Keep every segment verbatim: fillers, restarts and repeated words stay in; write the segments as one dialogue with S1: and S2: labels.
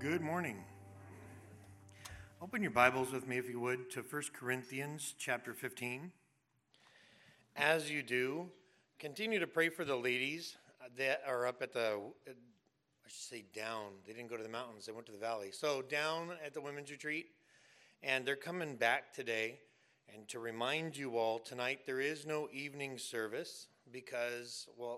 S1: Good morning. Open your Bibles with me, if you would, to First Corinthians chapter fifteen. As you do, continue to pray for the ladies that are up at the, I should say down. They didn't go to the mountains. They went to the valley. So down at the women's retreat, and they're coming back today. And to remind you all, tonight there is no evening service because, well,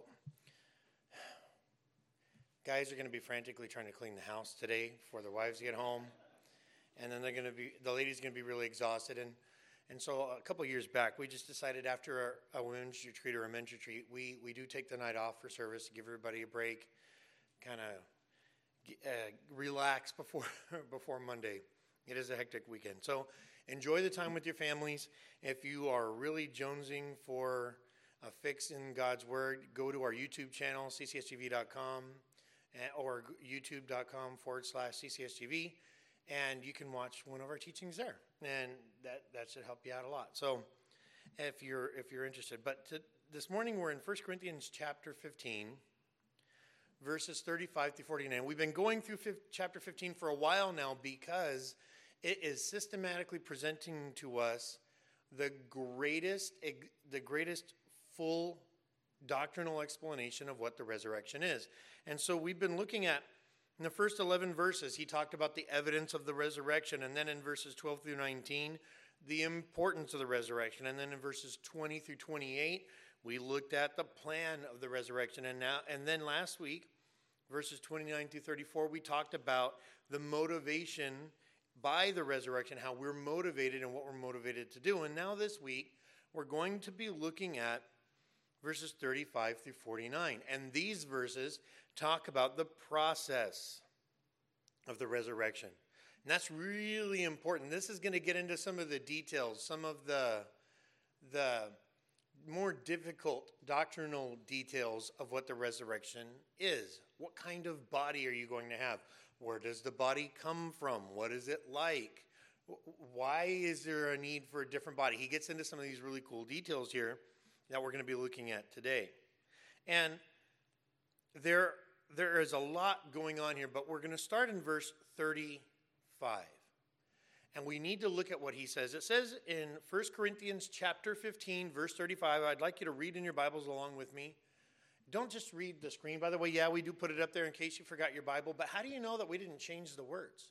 S1: guys are going to be frantically trying to clean the house today before their wives get home. And then they're going to be, the ladies are going to be really exhausted. And and so a couple years back, we just decided after a, a women's retreat or a men's retreat, we, we do take the night off for service to give everybody a break, kind of uh, relax before before Monday. It is a hectic weekend. So enjoy the time with your families. If you are really jonesing for a fix in God's Word, go to our YouTube channel, c c s t v dot com. Or youtube.com forward slash CCSGV, and you can watch one of our teachings there, and that, that should help you out a lot. So, if you're if you're interested, but to, this morning we're in First Corinthians chapter fifteen, verses thirty-five through forty-nine. We've been going through chapter fifteen for a while now because it is systematically presenting to us the greatest the greatest full doctrinal explanation of what the resurrection is. And so we've been looking at, in the first eleven verses, he talked about the evidence of the resurrection, and then in verses twelve through nineteen, the importance of the resurrection, and then in verses twenty through twenty-eight, we looked at the plan of the resurrection, and now, and then last week, verses twenty-nine through thirty-four, we talked about the motivation by the resurrection, how we're motivated and what we're motivated to do. And now this week, we're going to be looking at verses thirty-five through forty-nine. And these verses talk about the process of the resurrection. And that's really important. This is going to get into some of the details, some of the, the more difficult doctrinal details of what the resurrection is. What kind of body are you going to have? Where does the body come from? What is it like? Why is there a need for a different body? He gets into some of these really cool details here that we're going to be looking at today. And there, there is a lot going on here, but we're going to start in verse thirty-five. And we need to look at what he says. It says in First Corinthians chapter fifteen, verse thirty-five, I'd like you to read in your Bibles along with me. Don't just read the screen. By the way, yeah, we do put it up there in case you forgot your Bible, but how do you know that we didn't change the words?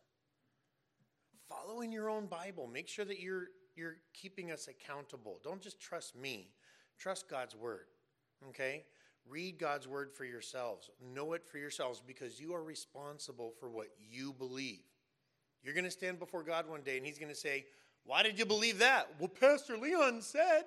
S1: Follow in your own Bible. Make sure that you're, you're keeping us accountable. Don't just trust me. Trust God's word, okay? Read God's word for yourselves. Know it for yourselves because you are responsible for what you believe. You're going to stand before God one day and he's going to say, why did you believe that? Well, Pastor Leon said.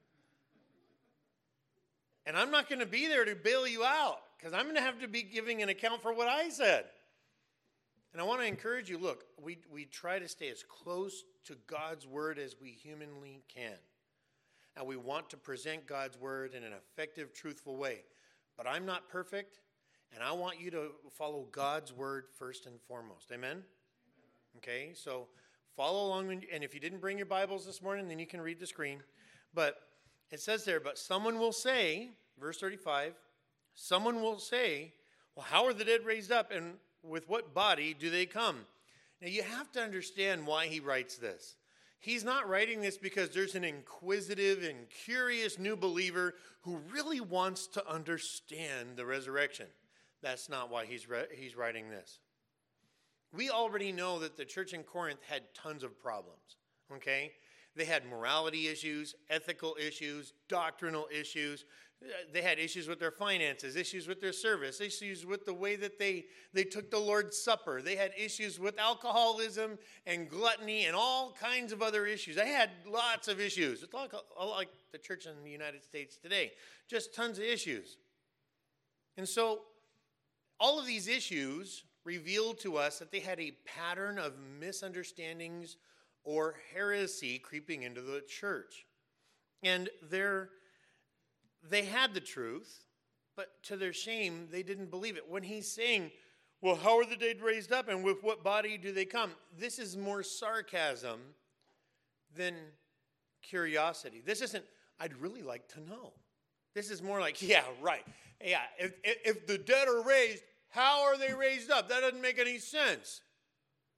S1: And I'm not going to be there to bail you out because I'm going to have to be giving an account for what I said. And I want to encourage you, look, we, we try to stay as close to God's word as we humanly can. And we want to present God's word in an effective, truthful way. But I'm not perfect, and I want you to follow God's word first and foremost. Amen? Okay, so follow along. And if you didn't bring your Bibles this morning, then you can read the screen. But it says there, but someone will say, verse thirty-five, someone will say, well, how are the dead raised up, and with what body do they come? Now, you have to understand why he writes this. He's not writing this because there's an inquisitive and curious new believer who really wants to understand the resurrection. That's not why he's re- he's writing this. We already know that the church in Corinth had tons of problems, okay? They had morality issues, ethical issues, doctrinal issues. They had issues with their finances, issues with their service, issues with the way that they, they took the Lord's Supper. They had issues with alcoholism and gluttony and all kinds of other issues. They had lots of issues. It's like, like the church in the United States today. Just tons of issues. And so all of these issues reveal to us that they had a pattern of misunderstandings or heresy creeping into the church. And they're They had the truth, but to their shame, they didn't believe it. When he's saying, well, how are the dead raised up and with what body do they come? This is more sarcasm than curiosity. This isn't, I'd really like to know. This is more like, yeah, right. Yeah, if, if the dead are raised, how are they raised up? That doesn't make any sense.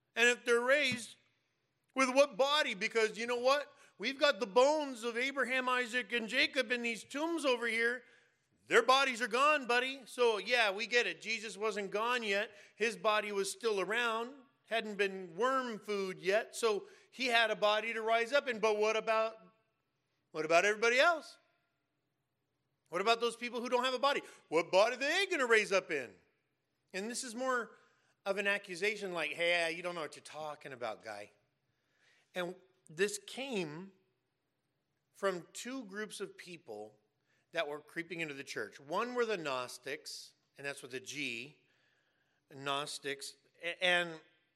S1: And if they're raised, with what body? Because you know what? We've got the bones of Abraham, Isaac, and Jacob in these tombs over here. Their bodies are gone, buddy. So, yeah, we get it. Jesus wasn't gone yet. His body was still around. Hadn't been worm food yet. So, he had a body to rise up in. But what about, what about everybody else? What about those people who don't have a body? What body are they going to raise up in? And this is more of an accusation like, hey, you don't know what you're talking about, guy. And this came from two groups of people that were creeping into the church. One were the Gnostics, and that's with a G, Gnostics. And,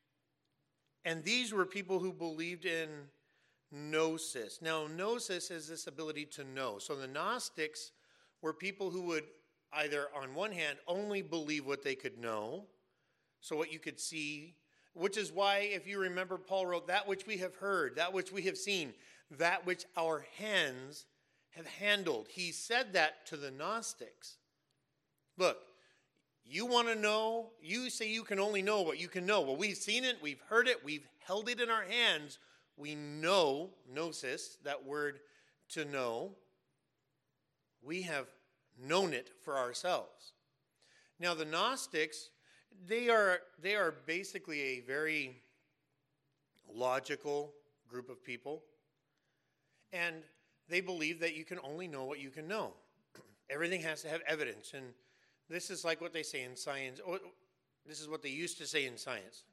S1: and these were people who believed in gnosis. Now, gnosis is this ability to know. So the Gnostics were people who would either, on one hand, only believe what they could know, so what you could see, which is why, if you remember, Paul wrote, that which we have heard, that which we have seen, that which our hands have handled. He said that to the Gnostics. Look, you want to know, you say you can only know what you can know. Well, we've seen it, we've heard it, we've held it in our hands. We know, gnosis, that word to know. We have known it for ourselves. Now, the Gnostics, they are, they are basically a very logical group of people. And they believe that you can only know what you can know. Everything has to have evidence. And this is like what they say in science. This is what they used to say in science.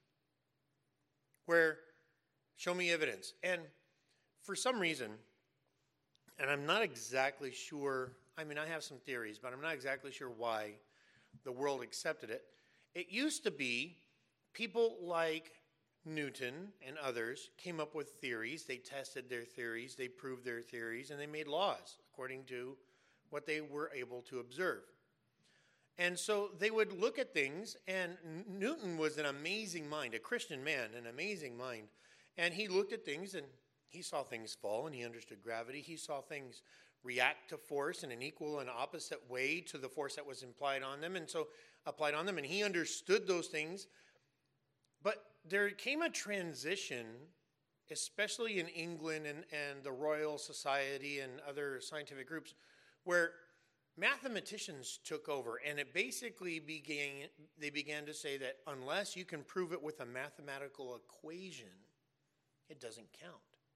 S1: Where, show me evidence. And for some reason, and I'm not exactly sure, I mean, I have some theories, but I'm not exactly sure why the world accepted it. It used to be people like Newton and others came up with theories. They tested their theories, they proved their theories, and they made laws according to what they were able to observe. And so they would look at things, and Newton was an amazing mind, a Christian man, an amazing mind. And he looked at things, and he saw things fall, and he understood gravity. He saw things react to force in an equal and opposite way to the force that was implied on them, and so applied on them, and he understood those things. But there came a transition, especially in England and, and the Royal Society and other scientific groups, where mathematicians took over, and it basically began, they began to say that unless you can prove it with a mathematical equation, it doesn't count.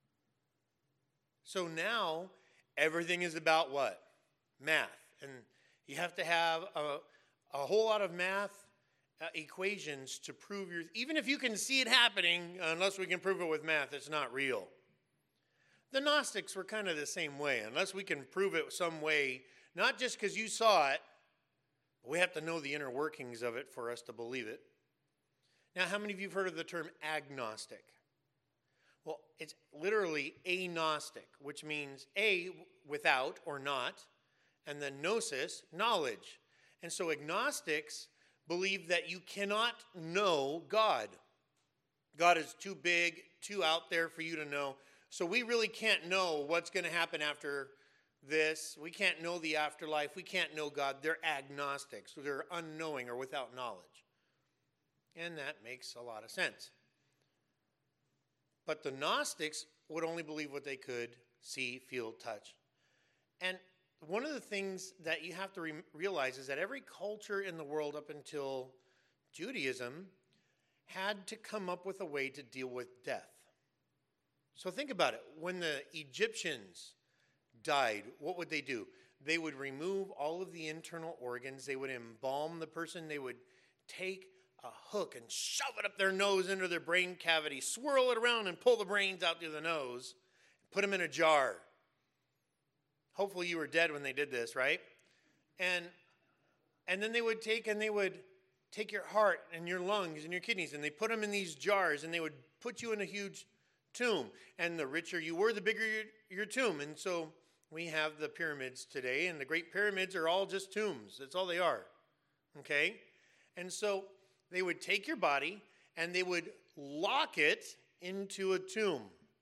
S1: So now, everything is about what? Math. And you have to have a, a whole lot of math uh, equations to prove your, even if you can see it happening, unless we can prove it with math, it's not real. The Gnostics were kind of the same way. Unless we can prove it some way, not just because you saw it, but we have to know the inner workings of it for us to believe it. Now, how many of you have heard of the term agnostic? Well, it's literally agnostic, which means a, without or not, and then gnosis, knowledge. And so agnostics believe that you cannot know God. God is too big, too out there for you to know. So we really can't know what's going to happen after this. We can't know the afterlife. We can't know God. They're agnostics. So they're unknowing or without knowledge. And that makes a lot of sense. But the Gnostics would only believe what they could see, feel, touch. And one of the things that you have to re- realize is that every culture in the world up until Judaism had to come up with a way to deal with death. So think about it. When the Egyptians died, what would they do? They would remove all of the internal organs. They would embalm the person. They would take a hook and shove it up their nose into their brain cavity, swirl it around and pull the brains out through the nose, put them in a jar. Hopefully you were dead when they did this, right? And and then they would take and they would take your heart and your lungs and your kidneys, and they put them in these jars, and they would put you in a huge tomb. And the richer you were, the bigger your, your tomb. And so we have the pyramids today, and the Great Pyramids are all just tombs. That's all they are, okay? And so they would take your body, and they would lock it into a tomb.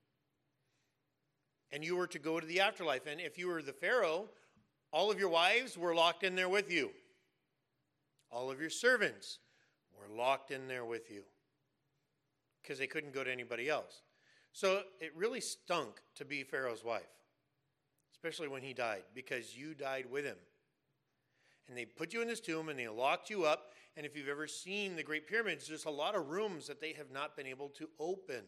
S1: And you were to go to the afterlife. And if you were the Pharaoh, all of your wives were locked in there with you. All of your servants were locked in there with you. because they couldn't go to anybody else. So it really stunk to be Pharaoh's wife, especially when he died, because you died with him. And they put you in this tomb and they locked you up. And if you've ever seen the Great Pyramids, there's a lot of rooms that they have not been able to open.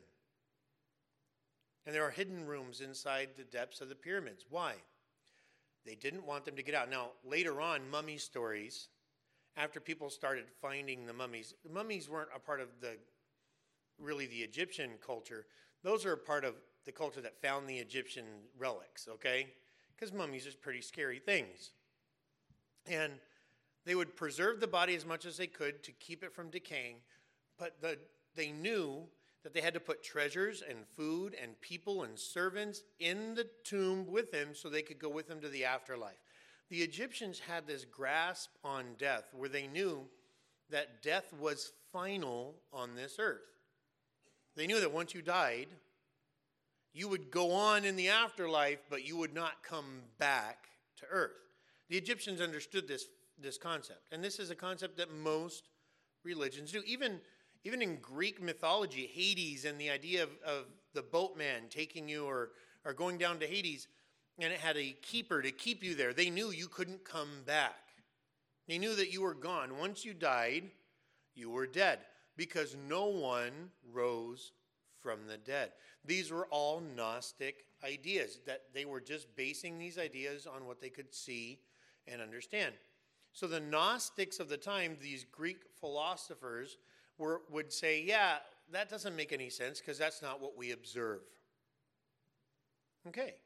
S1: And there are hidden rooms inside the depths of the pyramids. Why? They didn't want them to get out. Now, later on, mummy stories, after people started finding the mummies, the mummies weren't a part of the, really the Egyptian culture. Those are a part of the culture that found the Egyptian relics, okay? Because mummies are pretty scary things. And they would preserve the body as much as they could to keep it from decaying, but the, they knew that they had to put treasures and food and people and servants in the tomb with him so they could go with him to the afterlife. The Egyptians had this grasp on death where they knew that death was final on this earth. They knew that once you died, you would go on in the afterlife, but you would not come back to earth. The Egyptians understood this, this concept, and this is a concept that most religions do. Even, even in Greek mythology, Hades and the idea of, of the boatman taking you or, or going down to Hades, and it had a keeper to keep you there. They knew you couldn't come back. They knew that you were gone. Once you died, you were dead, because no one rose from the dead. These were all Gnostic ideas, that they were just basing these ideas on what they could see and understand. So the Gnostics of the time, these Greek philosophers, were, would say, yeah, that doesn't make any sense because that's not what we observe. Okay.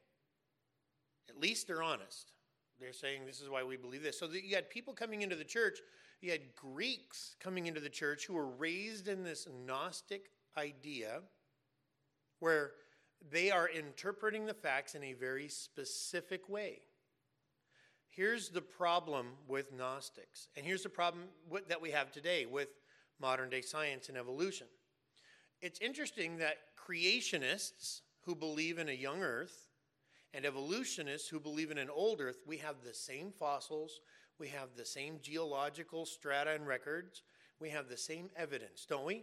S1: At least they're honest. They're saying this is why we believe this. So that you had people coming into the church, you had Greeks coming into the church who were raised in this Gnostic idea where they are interpreting the facts in a very specific way. Here's the problem with Gnostics, and here's the problem with, that we have today with modern-day science and evolution. It's interesting that creationists who believe in a young earth and evolutionists who believe in an old earth, we have the same fossils, we have the same geological strata and records, we have the same evidence, don't we?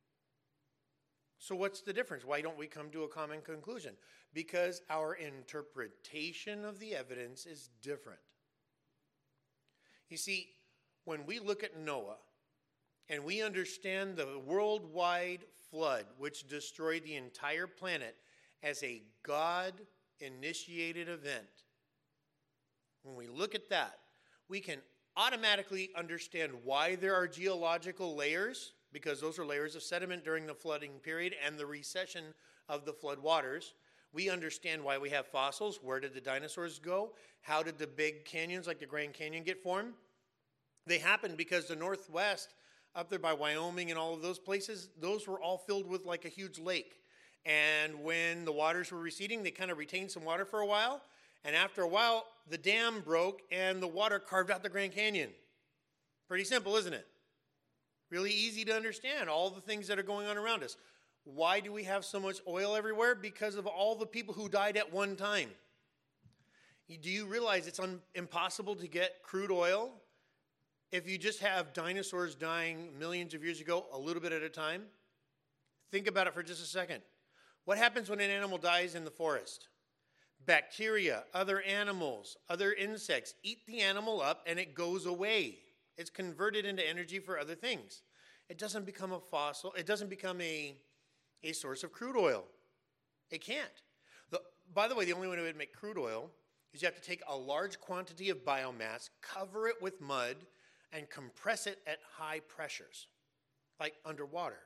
S1: So what's the difference? Why don't we come to a common conclusion? Because our interpretation of the evidence is different. You see, when we look at Noah and we understand the worldwide flood which destroyed the entire planet as a God-initiated event, when we look at that, we can automatically understand why there are geological layers, because those are layers of sediment during the flooding period and the recession of the flood waters. We understand why we have fossils. Where did the dinosaurs go? How did the big canyons like the Grand Canyon get formed? They happened because the Northwest, up there by Wyoming and all of those places, those were all filled with like a huge lake. And when the waters were receding, they kind of retained some water for a while. And after a while, the dam broke and the water carved out the Grand Canyon. Pretty simple, isn't it? Really easy to understand all the things that are going on around us. Why do we have so much oil everywhere? Because of all the people who died at one time. Do you realize it's un- impossible to get crude oil if you just have dinosaurs dying millions of years ago, a little bit at a time? Think about it for just a second. What happens when an animal dies in the forest? Bacteria, other animals, other insects eat the animal up and it goes away. It's converted into energy for other things. It doesn't become a fossil. It doesn't become a, a source of crude oil. It can't. The, by the way, the only way to make crude oil is you have to take a large quantity of biomass, cover it with mud, and compress it at high pressures, like underwater.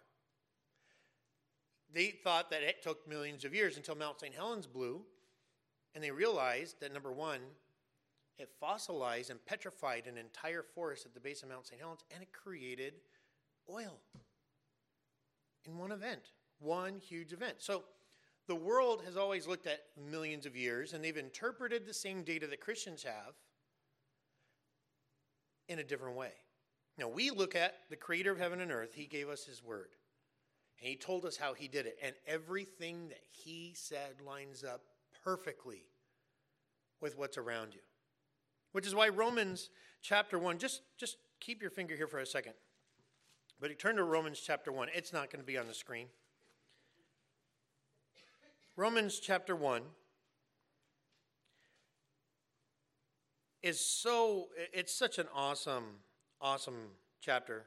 S1: They thought that it took millions of years until Mount Saint Helens blew, and they realized that, number one, it fossilized and petrified an entire forest at the base of Mount Saint Helens, and it created oil in one event, one huge event. So the world has always looked at millions of years, and they've interpreted the same data that Christians have in a different way. Now, we look at the creator of heaven and earth. He gave us his word, and he told us how he did it, and everything that he said lines up perfectly with what's around you. Which is why Romans chapter one, just, just keep your finger here for a second. But you turn to Romans chapter one. It's not going to be on the screen. Romans chapter one is so, it's such an awesome, awesome chapter.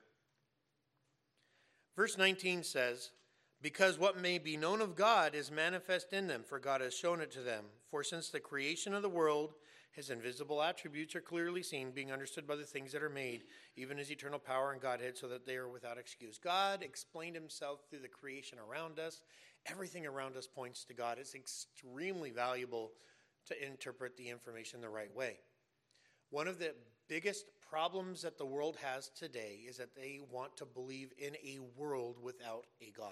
S1: Verse nineteen says, because what may be known of God is manifest in them, for God has shown it to them. For since the creation of the world, his invisible attributes are clearly seen, being understood by the things that are made, even his eternal power and Godhead, so that they are without excuse. God explained himself through the creation around us. Everything around us points to God. It's extremely valuable to interpret the information the right way. One of the biggest problems that the world has today is that they want to believe in a world without a God.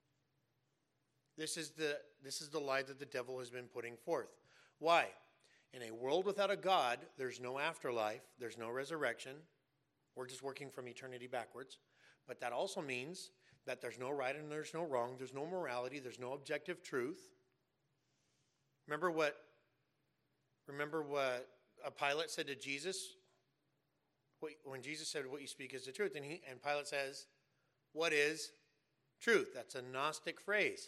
S1: This is the, this is the lie that the devil has been putting forth. Why? In a world without a God, there's no afterlife, there's no resurrection. We're just working from eternity backwards. But that also means that there's no right and there's no wrong, there's no morality, there's no objective truth. Remember what, remember what a Pilate said to Jesus? When Jesus said, what you speak is the truth. And, he, and Pilate says, what is truth? That's a Gnostic phrase.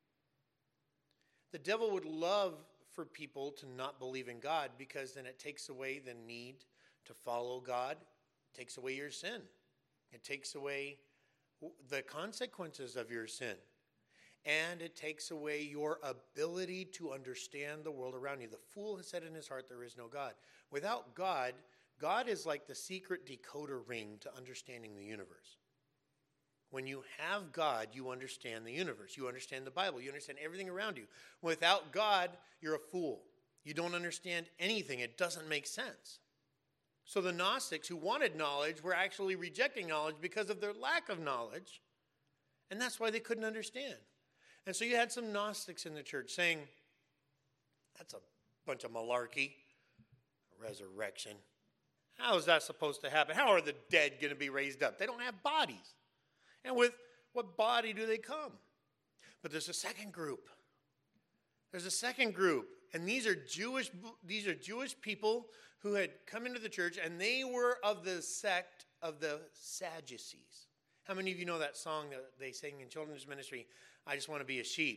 S1: The devil would love for people to not believe in God, because then it takes away the need to follow God. It takes away your sin. It takes away the consequences of your sin. And it takes away your ability to understand the world around you. The fool has said in his heart, there is no God. Without God, God is like the secret decoder ring to understanding the universe. When you have God, you understand the universe. You understand the Bible. You understand everything around you. Without God, you're a fool. You don't understand anything. It doesn't make sense. So the Gnostics who wanted knowledge were actually rejecting knowledge because of their lack of knowledge. And that's why they couldn't understand. And so you had some Gnostics in the church saying, that's a bunch of malarkey. Resurrection. How is that supposed to happen? How are the dead going to be raised up? They don't have bodies. And with what body do they come? But there's a second group. There's a second group. And these are Jewish, these are Jewish people who had come into the church, and they were of the sect of the Sadducees. How many of you know that song that they sing in children's ministry? I just want to be a sheep.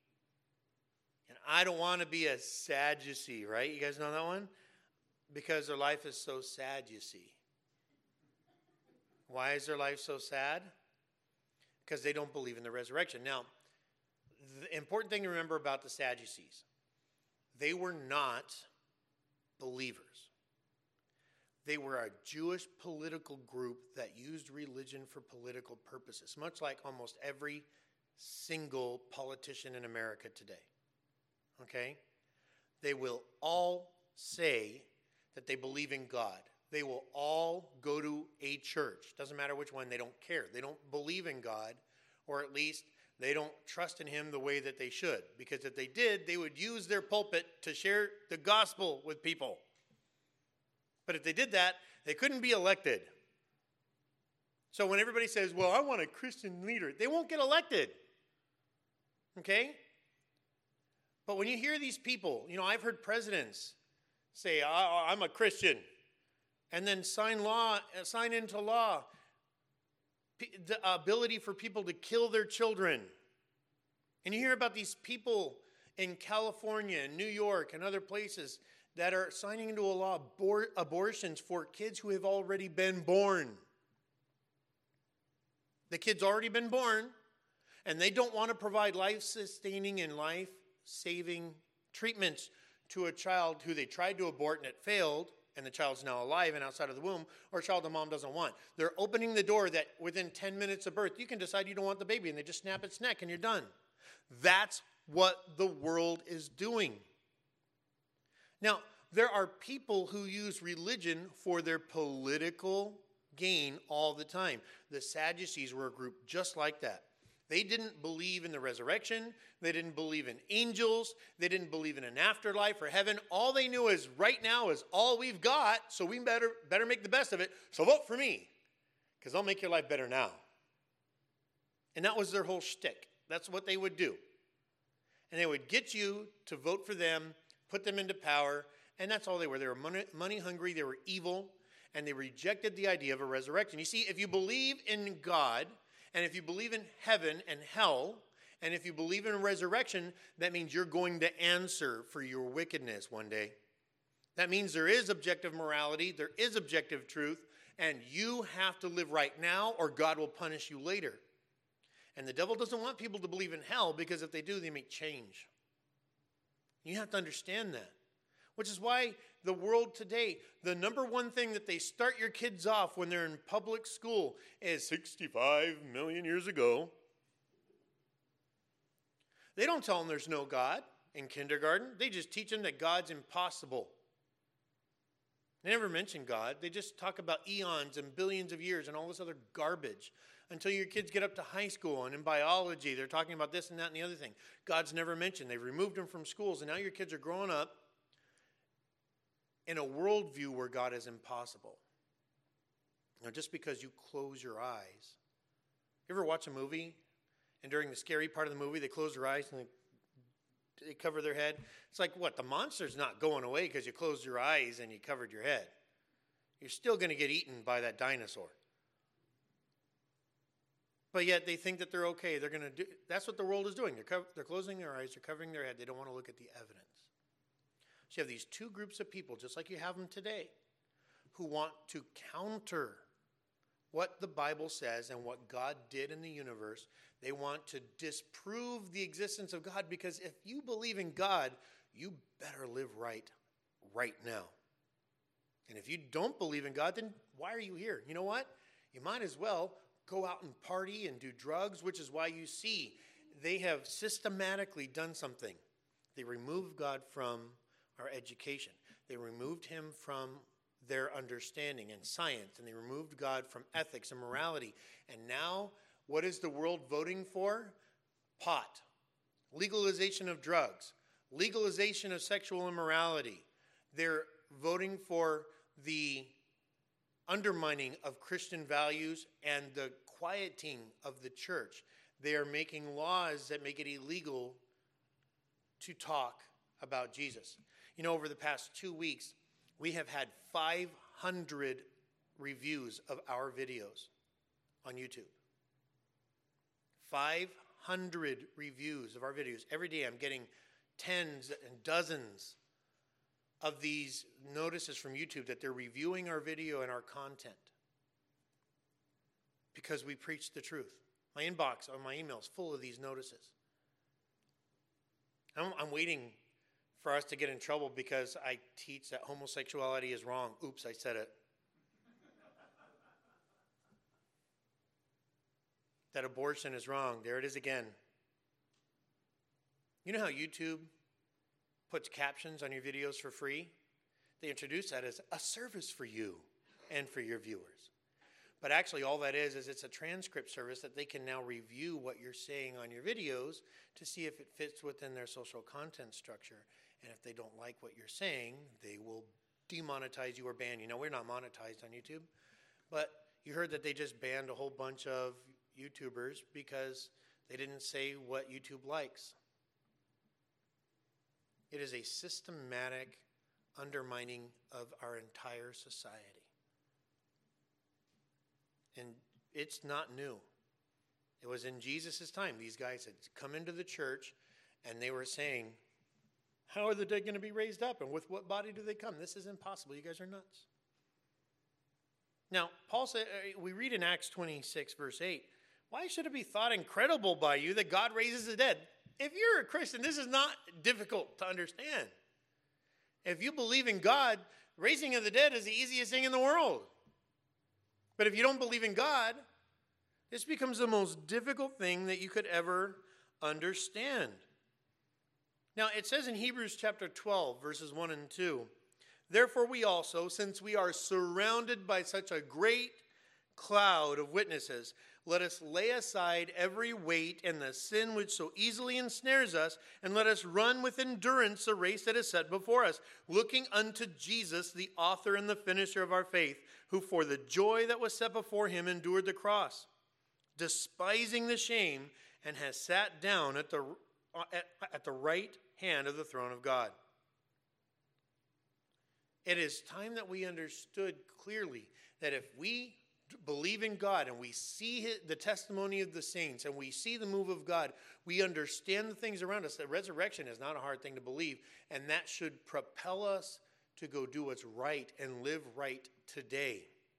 S1: And I don't want to be a Sadducee, right? You guys know that one? Because their life is so sad, you see. Why is their life so sad? Because they don't believe in the resurrection. Now, the important thing to remember about the Sadducees, they were not believers. They were a Jewish political group that used religion for political purposes, much like almost every single politician in America today. Okay? They will all say that they believe in God. They will all go to a church. Doesn't matter which one. They don't care. They don't believe in God, or at least they don't trust in him the way that they should. Because if they did, they would use their pulpit to share the gospel with people. But if they did that, they couldn't be elected. So when everybody says, well, I want a Christian leader, they won't get elected. Okay? But when you hear these people, you know, I've heard presidents say, I'm a Christian, and then sign law, sign into law the ability for people to kill their children. And you hear about these people in California and New York and other places that are signing into a law abor- abortions for kids who have already been born. The kid's already been born, and they don't want to provide life-sustaining and life-saving treatments to a child who they tried to abort and it failed, and the child's now alive and outside of the womb, or a child the mom doesn't want. They're opening the door that within ten minutes of birth, you can decide you don't want the baby, and they just snap its neck and you're done. That's what the world is doing. Now, there are people who use religion for their political gain all the time. The Sadducees were a group just like that. They didn't believe in the resurrection. They didn't believe in angels. They didn't believe in an afterlife or heaven. All they knew is right now is all we've got, so we better, better make the best of it. So vote for me, because I'll make your life better now. And that was their whole shtick. That's what they would do. And they would get you to vote for them, put them into power, and that's all they were. They were money, money hungry, they were evil, and they rejected the idea of a resurrection. You see, if you believe in God, and if you believe in heaven and hell, And if you believe in a resurrection, that means you're going to answer for your wickedness one day. That means there is objective morality, there is objective truth, and you have to live right now or God will punish you later. And the devil doesn't want people to believe in hell because if they do, they may change. You have to understand that. Which is why the world today, the number one thing that they start your kids off when they're in public school is sixty-five million years ago. They don't tell them there's no God in kindergarten. They just teach them that God's impossible. They never mention God. They just talk about eons and billions of years and all this other garbage until your kids get up to high school. And in biology, they're talking about this and that and the other thing. God's never mentioned. They've removed them from schools, and now your kids are growing up in a worldview where God is impossible. Now, just because you close your eyes. You ever watch a movie, and during the scary part of the movie, they close their eyes and they, they cover their head? It's like, what, the monster's not going away because you closed your eyes and you covered your head. You're still going to get eaten by that dinosaur. But yet they think that they're okay. They're going to do. That's what the world is doing. They're, co- they're closing their eyes. They're covering their head. They don't want to look at the evidence. So you have these two groups of people, just like you have them today, who want to counter what the Bible says and what God did in the universe. They want to disprove the existence of God because if you believe in God, you better live right right now. And if you don't believe in God, then why are you here? You know what? You might as well go out and party and do drugs, which is why you see they have systematically done something. They removed God from our education. They removed him from their understanding and science, and they removed God from ethics and morality. And now, what is the world voting for? Pot, legalization of drugs, legalization of sexual immorality. They're voting for the undermining of Christian values and the quieting of the church. They are making laws that make it illegal to talk about Jesus. You know, over the past two weeks, we have had five hundred reviews of our videos on YouTube. five hundred reviews of our videos. Every day I'm getting tens and dozens of these notices from YouTube that they're reviewing our video and our content because we preach the truth. My inbox on my email is full of these notices. I'm, I'm waiting for us to get in trouble because I teach that homosexuality is wrong. Oops, I said it. That abortion is wrong. There it is again. You know how YouTube puts captions on your videos for free? They introduce that as a service for you and for your viewers. But actually all that is is it's a transcript service that they can now review what you're saying on your videos to see if it fits within their social content structure. And if they don't like what you're saying, they will demonetize you or ban you. Now, we're not monetized on YouTube, but you heard that they just banned a whole bunch of YouTubers because they didn't say what YouTube likes. It is a systematic undermining of our entire society. And it's not new. It was in Jesus' time. These guys had come into the church and they were saying, how are the dead going to be raised up? And with what body do they come? This is impossible. You guys are nuts. Now, Paul said, we read in Acts twenty-six, verse eight, why should it be thought incredible by you that God raises the dead? If you're a Christian, this is not difficult to understand. If you believe in God, raising of the dead is the easiest thing in the world. But if you don't believe in God, this becomes the most difficult thing that you could ever understand. Now, it says in Hebrews chapter twelve, verses one and two, therefore we also, since we are surrounded by such a great cloud of witnesses, let us lay aside every weight and the sin which so easily ensnares us, and let us run with endurance the race that is set before us, looking unto Jesus, the author and the finisher of our faith, who for the joy that was set before him endured the cross, despising the shame, and has sat down at the, at, at the right hand of the throne of God. It is time that we understood clearly that if we believe in God and we see his, the testimony of the saints and we see the move of God, we understand the things around us. That resurrection is not a hard thing to believe, and that should propel us to go do what's right and live right today.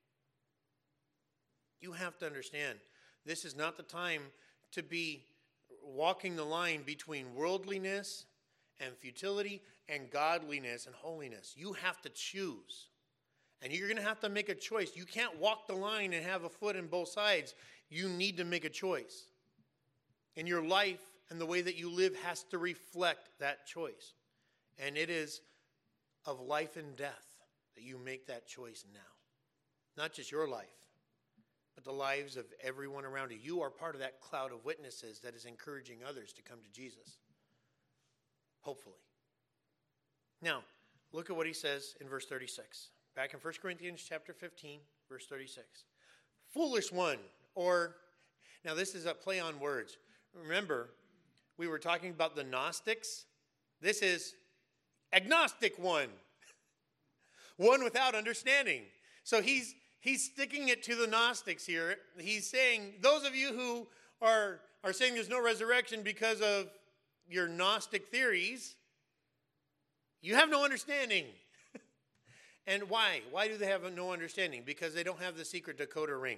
S1: You have to understand, this is not the time to be walking the line between worldliness and futility and godliness and holiness. You have to choose. And you're going to have to make a choice. You can't walk the line and have a foot in both sides. You need to make a choice. And your life and the way that you live has to reflect that choice. And it is of life and death that you make that choice now. Not just your life, but the lives of everyone around you. You are part of that cloud of witnesses that is encouraging others to come to Jesus. Hopefully. Now, look at what he says in verse thirty-six. Back in First Corinthians chapter fifteen, verse thirty-six. Foolish one, or, now this is a play on words. Remember, we were talking about the Gnostics. This is agnostic one. One without understanding. So he's he's sticking it to the Gnostics here. He's saying, those of you who are, are saying there's no resurrection because of your Gnostic theories, you have no understanding. And why? Why do they have no understanding? Because they don't have the secret decoder ring.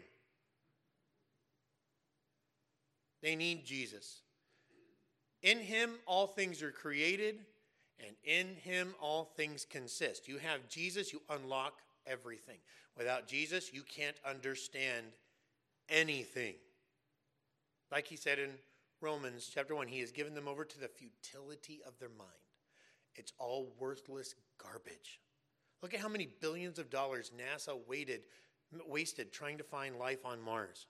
S1: They need Jesus. In him all things are created, and in him all things consist. You have Jesus, you unlock everything. Without Jesus, you can't understand anything. Like he said in Romans chapter one, he has given them over to the futility of their mind. It's all worthless garbage. Look at how many billions of dollars NASA waited, wasted trying to find life on Mars.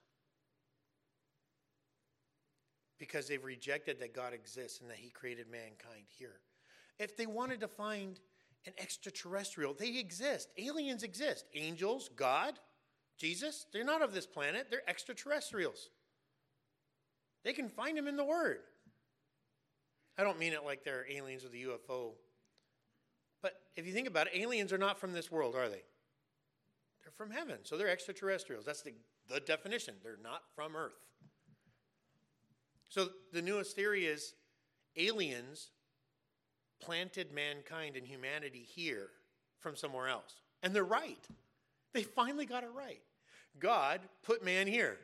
S1: Because they've rejected that God exists and that he created mankind here. If they wanted to find an extraterrestrial, they exist. Aliens exist. Angels, God, Jesus, they're not of this planet. They're extraterrestrials. They can find them in the Word. I don't mean it like they're aliens with a U F O. But if you think about it, aliens are not from this world, are they? They're from heaven, so they're extraterrestrials. That's the, the definition. They're not from Earth. So the newest theory is aliens planted mankind and humanity here from somewhere else. And they're right. They finally got it right. God put man here.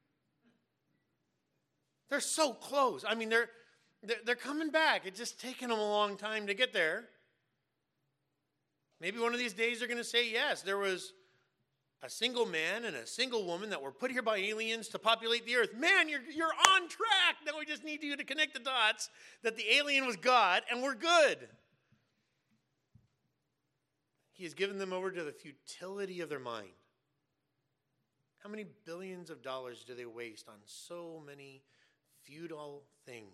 S1: They're so close. I mean, they're, they're, they're coming back. It's just taken them a long time to get there. Maybe one of these days they're going to say, yes, there was a single man and a single woman that were put here by aliens to populate the earth. Man, you're, you're on track. Now we just need you to connect the dots that the alien was God and we're good. He has given them over to the futility of their mind. How many billions of dollars do they waste on so many futile things?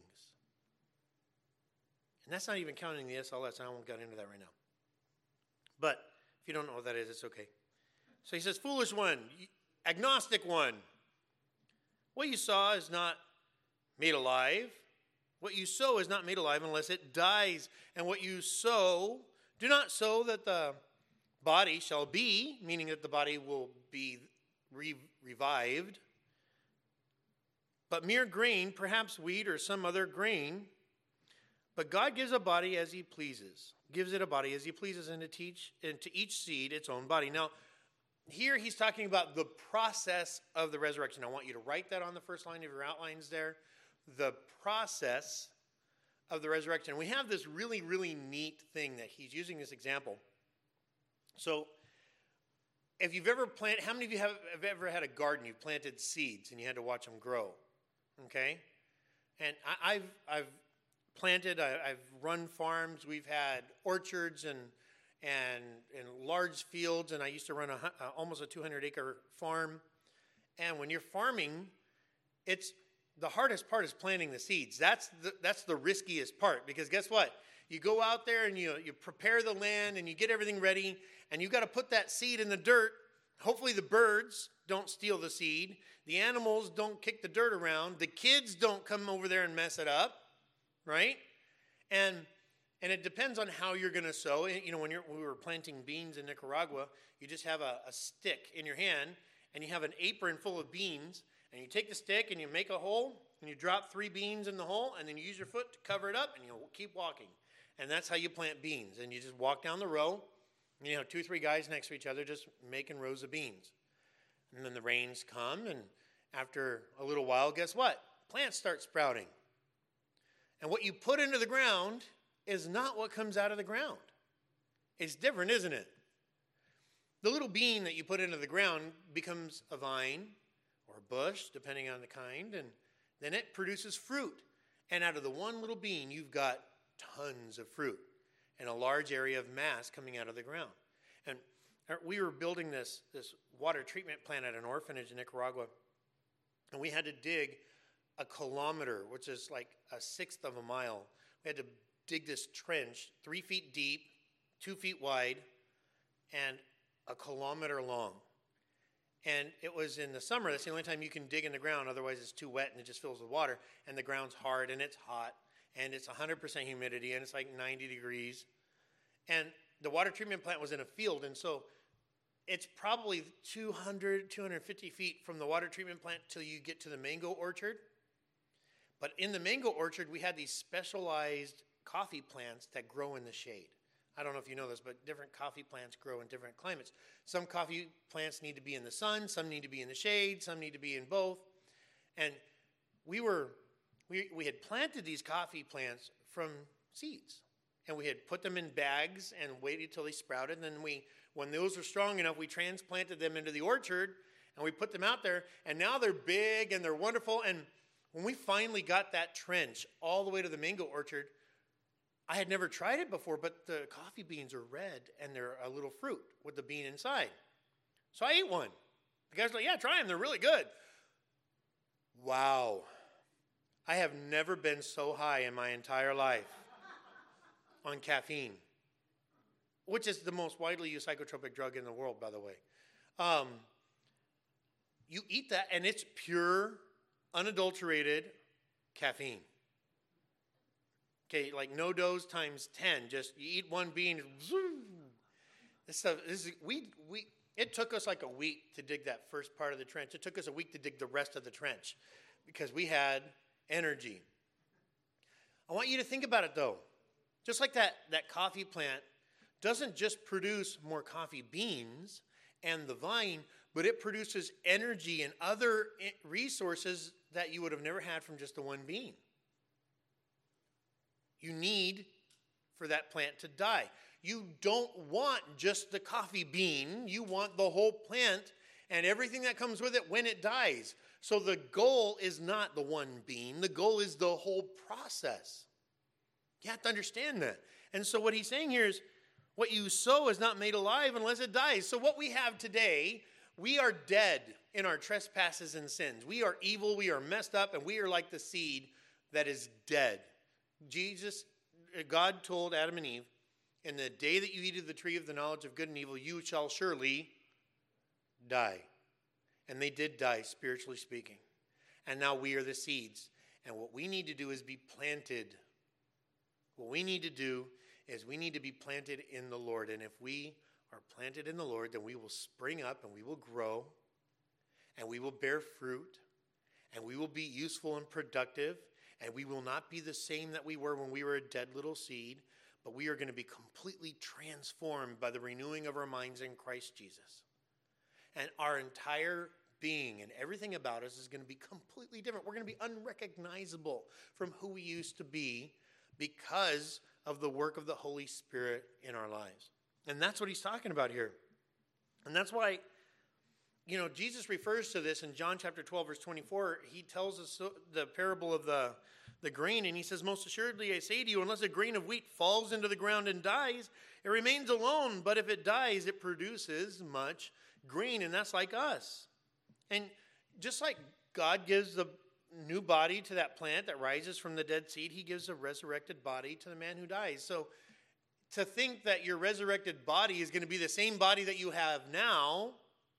S1: And that's not even counting the S L S. I won't get into that right now. But if you don't know what that is, it's okay. So he says, foolish one, agnostic one. What you saw is not made alive. What you sow is not made alive unless it dies. And what you sow, do not sow that the body shall be, meaning that the body will be re- revived. But mere grain, perhaps wheat or some other grain. But God gives a body as he pleases. Gives it a body as he pleases, and to teach and to each seed its own body. Now, here he's talking about the process of the resurrection. I want you to write that on the first line of your outlines there. The process of the resurrection. We have this really, really neat thing that he's using this example. So, if you've ever planted, how many of you have, have ever had a garden? You've planted seeds and you had to watch them grow. Okay? And I, I've I've planted, I, I've run farms. We've had orchards and and in large fields, and I used to run a, uh, almost a two hundred acre farm. And when you're farming, it's the hardest part is planting the seeds. That's the, that's the riskiest part, because guess what? You go out there and you you prepare the land and you get everything ready, and you got to put that seed in the dirt. Hopefully the birds don't steal the seed. The animals don't kick the dirt around. The kids don't come over there and mess it up, right? And And it depends on how you're going to sow. You know, when, you're, when we were planting beans in Nicaragua, you just have a, a stick in your hand, and you have an apron full of beans, and you take the stick and you make a hole, and you drop three beans in the hole, and then you use your foot to cover it up, and you keep walking. And that's how you plant beans. And you just walk down the row, and you know, two, three guys next to each other just making rows of beans. And then the rains come, and after a little while, guess what? Plants start sprouting. And what you put into the ground is not what comes out of the ground. It's different, isn't it? The little bean that you put into the ground becomes a vine or a bush, depending on the kind, and then it produces fruit. And out of the one little bean, you've got tons of fruit and a large area of mass coming out of the ground. And we were building this, this water treatment plant at an orphanage in Nicaragua, and we had to dig a kilometer, which is like a sixth of a mile. We had to dig this trench three feet deep, two feet wide, and a kilometer long. And it was in the summer. That's the only time you can dig in the ground. Otherwise, it's too wet and it just fills with water. And the ground's hard and it's hot. And it's one hundred percent humidity and it's like ninety degrees. And the water treatment plant was in a field. And so it's probably two hundred, two hundred fifty feet from the water treatment plant till you get to the mango orchard. But in the mango orchard, we had these specialized coffee plants that grow in the shade. I don't know if you know this, but different coffee plants grow in different climates. Some coffee plants need to be in the sun, some need to be in the shade, some need to be in both. And we were we we had planted these coffee plants from seeds. And we had put them in bags and waited till they sprouted. And then we, when those were strong enough, we transplanted them into the orchard and we put them out there. And now they're big and they're wonderful. And when we finally got that trench all the way to the mango orchard, I had never tried it before, but the coffee beans are red and they're a little fruit with the bean inside. So I ate one. The guy's like, yeah, try them. They're really good. Wow. I have never been so high in my entire life on caffeine, which is the most widely used psychotropic drug in the world, by the way. Um, you eat that, and it's pure, unadulterated caffeine. Okay, like no dose times ten. Just you eat one bean. This stuff. This is we we. It took us like a week to dig that first part of the trench. It took us a week to dig the rest of the trench because we had energy. I want you to think about it though. Just like that, that coffee plant doesn't just produce more coffee beans and the vine, but it produces energy and other resources that you would have never had from just the one bean. You need for that plant to die. You don't want just the coffee bean. You want the whole plant and everything that comes with it when it dies. So the goal is not the one bean. The goal is the whole process. You have to understand that. And so what he's saying here is what you sow is not made alive unless it dies. So what we have today, we are dead in our trespasses and sins. We are evil, we are messed up, and we are like the seed that is dead. Jesus, God told Adam and Eve, in the day that you eat of the tree of the knowledge of good and evil, you shall surely die. And they did die, spiritually speaking. And now we are the seeds. And what we need to do is be planted. What we need to do is we need to be planted in the Lord. And if we are planted in the Lord, then we will spring up and we will grow. And we will bear fruit. And we will be useful and productive. And we will not be the same that we were when we were a dead little seed, but we are going to be completely transformed by the renewing of our minds in Christ Jesus. And our entire being and everything about us is going to be completely different. We're going to be unrecognizable from who we used to be because of the work of the Holy Spirit in our lives. And that's what he's talking about here. And that's why, you know, Jesus refers to this in John chapter twelve, verse twenty-four. He tells us the parable of the, the grain, and he says, most assuredly I say to you, unless a grain of wheat falls into the ground and dies, it remains alone. But if it dies, it produces much grain, and that's like us. And just like God gives the new body to that plant that rises from the dead seed, he gives a resurrected body to the man who dies. So to think that your resurrected body is going to be the same body that you have now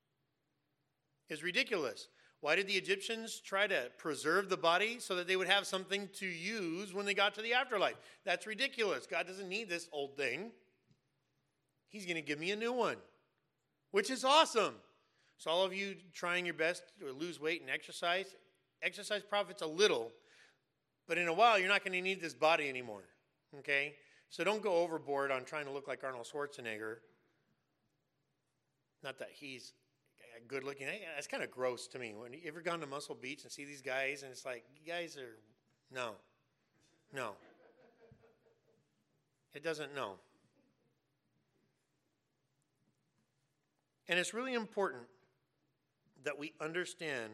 S1: is ridiculous. Why did the Egyptians try to preserve the body so that they would have something to use when they got to the afterlife? That's ridiculous. God doesn't need this old thing. He's going to give me a new one, which is awesome. So all of you trying your best to lose weight and exercise, exercise profits a little, but in a while you're not going to need this body anymore, okay? So don't go overboard on trying to look like Arnold Schwarzenegger. Not that he's good looking. That's kind of gross to me. When you ever gone to Muscle Beach and see these guys and it's like, you guys are, no, no. It doesn't, no. And it's really important that we understand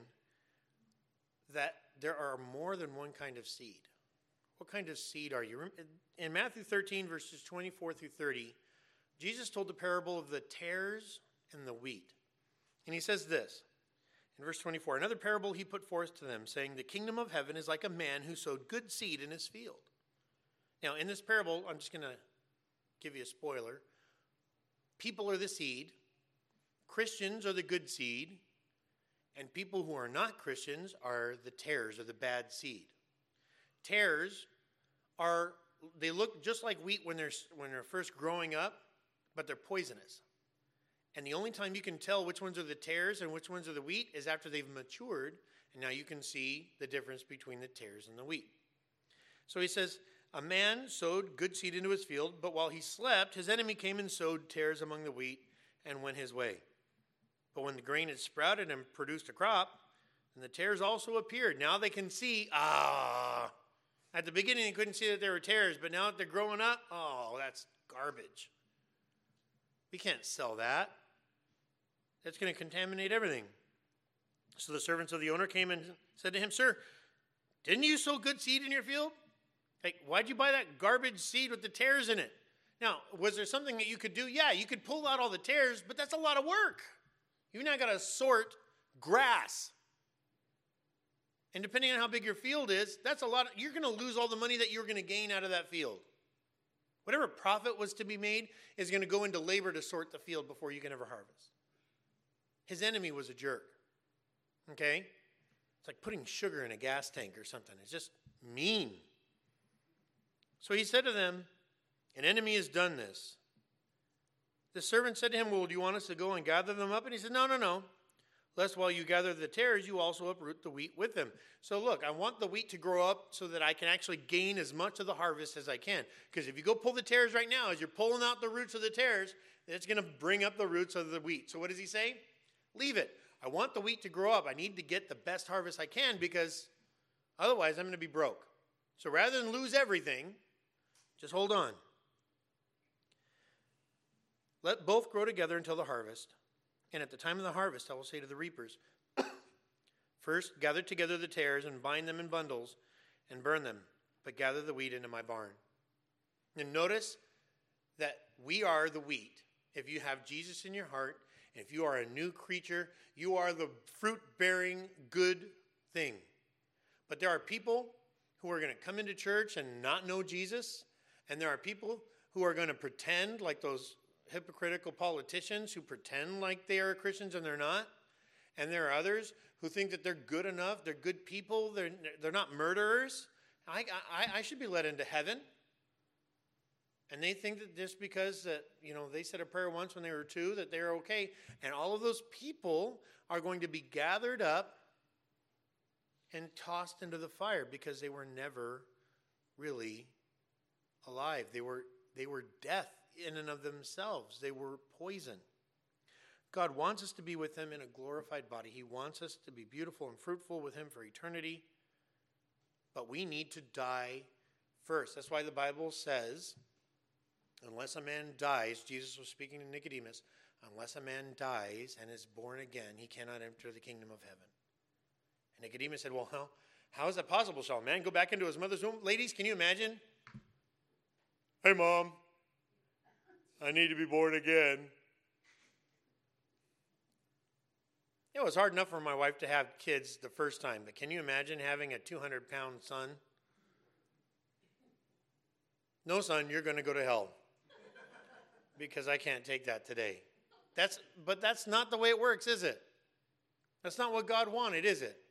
S1: that there are more than one kind of seed. What kind of seed are you? In Matthew thirteen, verses twenty-four through thirty, Jesus told the parable of the tares and the wheat. And he says this, in verse twenty-four, another parable he put forth to them, saying, the kingdom of heaven is like a man who sowed good seed in his field. Now, in this parable, I'm just going to give you a spoiler. People are the seed. Christians are the good seed. And people who are not Christians are the tares, or the bad seed. Tares are, they look just like wheat when they're, when they're first growing up, but they're poisonous. And the only time you can tell which ones are the tares and which ones are the wheat is after they've matured. And now you can see the difference between the tares and the wheat. So he says, a man sowed good seed into his field, but while he slept, his enemy came and sowed tares among the wheat and went his way. But when the grain had sprouted and produced a crop, and the tares also appeared. Now they can see, ah, at the beginning they couldn't see that there were tares, but now that they're growing up, oh, that's garbage. We can't sell that. That's going to contaminate everything. So the servants of the owner came and said to him, sir, didn't you sow good seed in your field? Like, why'd you buy that garbage seed with the tares in it? Now, was there something that you could do? Yeah, you could pull out all the tares, but that's a lot of work. You've now got to sort grass. And depending on how big your field is, that's a lot. Of, you're going to lose all the money that you're going to gain out of that field. Whatever profit was to be made is going to go into labor to sort the field before you can ever harvest. His enemy was a jerk. Okay? It's like putting sugar in a gas tank or something. It's just mean. So he said to them, an enemy has done this. The servant said to him, well, do you want us to go and gather them up? And he said, no, no, no. Lest while you gather the tares, you also uproot the wheat with them. So look, I want the wheat to grow up so that I can actually gain as much of the harvest as I can. Because if you go pull the tares right now, as you're pulling out the roots of the tares, it's going to bring up the roots of the wheat. So what does he say? Leave it. I want the wheat to grow up. I need to get the best harvest I can because otherwise I'm going to be broke. So rather than lose everything, just hold on. Let both grow together until the harvest. And at the time of the harvest, I will say to the reapers, first, gather together the tares and bind them in bundles and burn them, but gather the wheat into my barn. And notice that we are the wheat. If you have Jesus in your heart, if you are a new creature, you are the fruit-bearing good thing. But there are people who are going to come into church and not know Jesus, and there are people who are going to pretend like those hypocritical politicians who pretend like they are Christians and they're not. And there are others who think that they're good enough, they're good people, they're, they're not murderers. I, I, I should be let into heaven. And they think that just because that, you know, they said a prayer once when they were two, that they're okay. And all of those people are going to be gathered up and tossed into the fire because they were never really alive. They were, they were death in and of themselves. They were poison. God wants us to be with him in a glorified body. He wants us to be beautiful and fruitful with him for eternity. But we need to die first. That's why the Bible says, unless a man dies, Jesus was speaking to Nicodemus, unless a man dies and is born again, he cannot enter the kingdom of heaven. And Nicodemus said, well, how, how is that possible? Shall a man go back into his mother's womb? Ladies, can you imagine? Hey, Mom. I need to be born again. It was hard enough for my wife to have kids the first time, but can you imagine having a two hundred pound son? No, son, you're going to go to hell because I can't take that today. That's, but that's not the way it works, is it? That's not what God wanted, is it?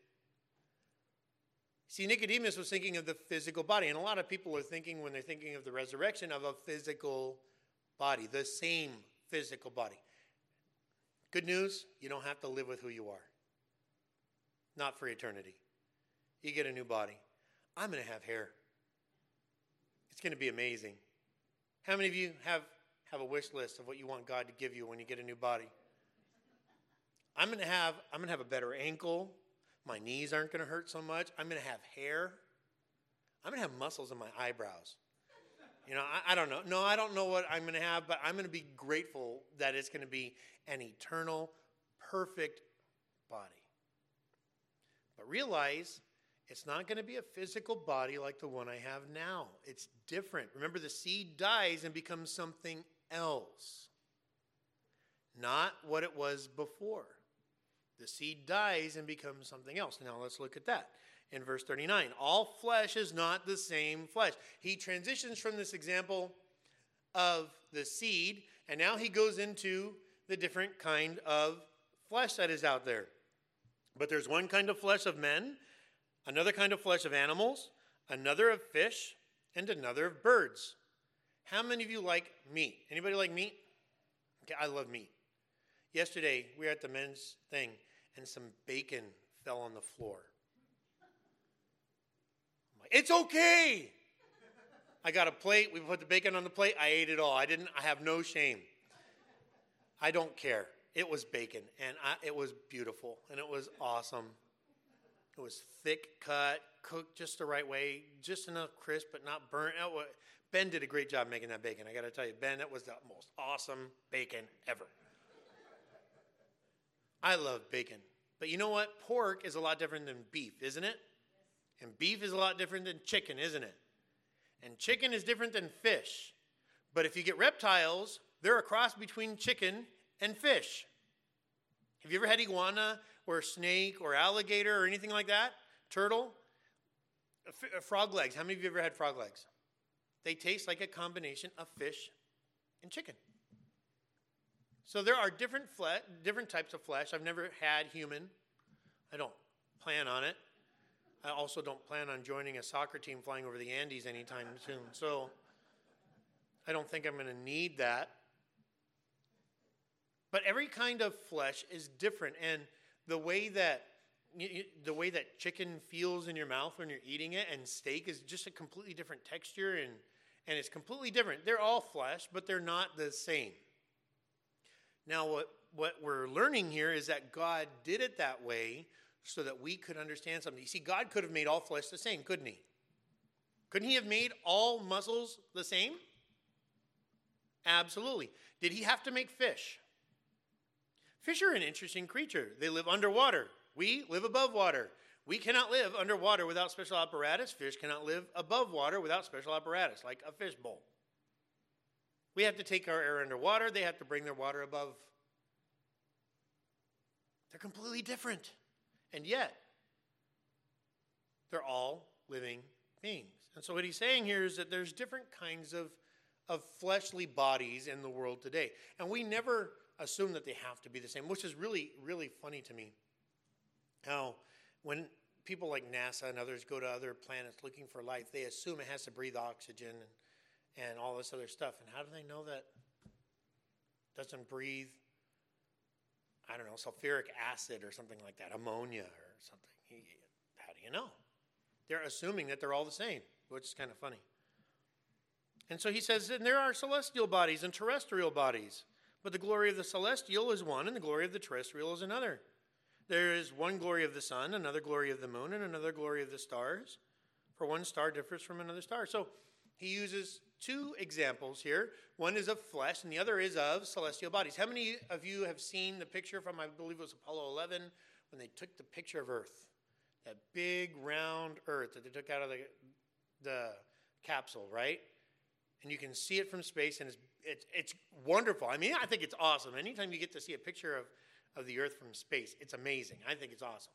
S1: See, Nicodemus was thinking of the physical body, and a lot of people are thinking, when they're thinking of the resurrection, of a physical body, the same physical body. Good news, you don't have to live with who you are. Not for eternity. You get a new body. I'm going to have hair. It's going to be amazing. How many of you have, have a wish list of what you want God to give you when you get a new body? I'm going to have, I'm going to have a better ankle. My knees aren't going to hurt so much. I'm going to have hair. I'm going to have muscles in my eyebrows. You know, I, I don't know. No, I don't know what I'm going to have, but I'm going to be grateful that it's going to be an eternal, perfect body. But realize it's not going to be a physical body like the one I have now. It's different. Remember, the seed dies and becomes something else. Not what it was before. The seed dies and becomes something else. Now let's look at that. In verse thirty-nine, all flesh is not the same flesh. He transitions from this example of the seed, and now he goes into the different kind of flesh that is out there. But there's one kind of flesh of men, another kind of flesh of animals, another of fish, and another of birds. How many of you like meat? Anybody like meat? Okay, I love meat. Yesterday, we were at the men's thing, and some bacon fell on the floor. I'm like, it's okay. I got a plate. We put the bacon on the plate. I ate it all. I didn't. I have no shame. I don't care. It was bacon, and I, it was beautiful, and it was awesome. It was thick cut, cooked just the right way, just enough crisp, but not burnt. Ben did a great job making that bacon. I got to tell you, Ben, that was the most awesome bacon ever. I love bacon. But you know what? Pork is a lot different than beef, isn't it? And beef is a lot different than chicken, isn't it? And chicken is different than fish. But if you get reptiles, they're a cross between chicken and fish. Have you ever had iguana or snake or alligator or anything like that? Turtle? F- frog legs. How many of you ever had frog legs? They taste like a combination of fish and chicken. So there are different fle- different types of flesh. I've never had human. I don't plan on it. I also don't plan on joining a soccer team flying over the Andes anytime soon. So I don't think I'm going to need that. But every kind of flesh is different, and the way that you, the way that chicken feels in your mouth when you're eating it, and steak is just a completely different texture, and and it's completely different. They're all flesh, but they're not the same. Now, what what we're learning here is that God did it that way so that we could understand something. You see, God could have made all flesh the same, couldn't he? Couldn't he have made all muscles the same? Absolutely. Did he have to make fish? Fish are an interesting creature. They live underwater. We live above water. We cannot live underwater without special apparatus. Fish cannot live above water without special apparatus, like a fish bowl. We have to take our air underwater. They have to bring their water above. They're completely different. And yet, they're all living beings. And so what he's saying here is that there's different kinds of, of fleshly bodies in the world today. And we never assume that they have to be the same, which is really, really funny to me. How when people like NASA and others go to other planets looking for life, they assume it has to breathe oxygen and, and all this other stuff. And how do they know that it doesn't breathe, I don't know, sulfuric acid or something like that, ammonia or something? How do you know? They're assuming that they're all the same, which is kind of funny. And so he says, and there are celestial bodies and terrestrial bodies. But the glory of the celestial is one, and the glory of the terrestrial is another. There is one glory of the sun, another glory of the moon, and another glory of the stars. For one star differs from another star. So he uses two examples here. One is of flesh, and the other is of celestial bodies. How many of you have seen the picture from, I believe it was Apollo eleven, when they took the picture of Earth? That big, round Earth that they took out of the, the capsule, right? And you can see it from space, and it's, it's it's wonderful. I mean, I think it's awesome. Anytime you get to see a picture of, of the Earth from space, it's amazing. I think it's awesome.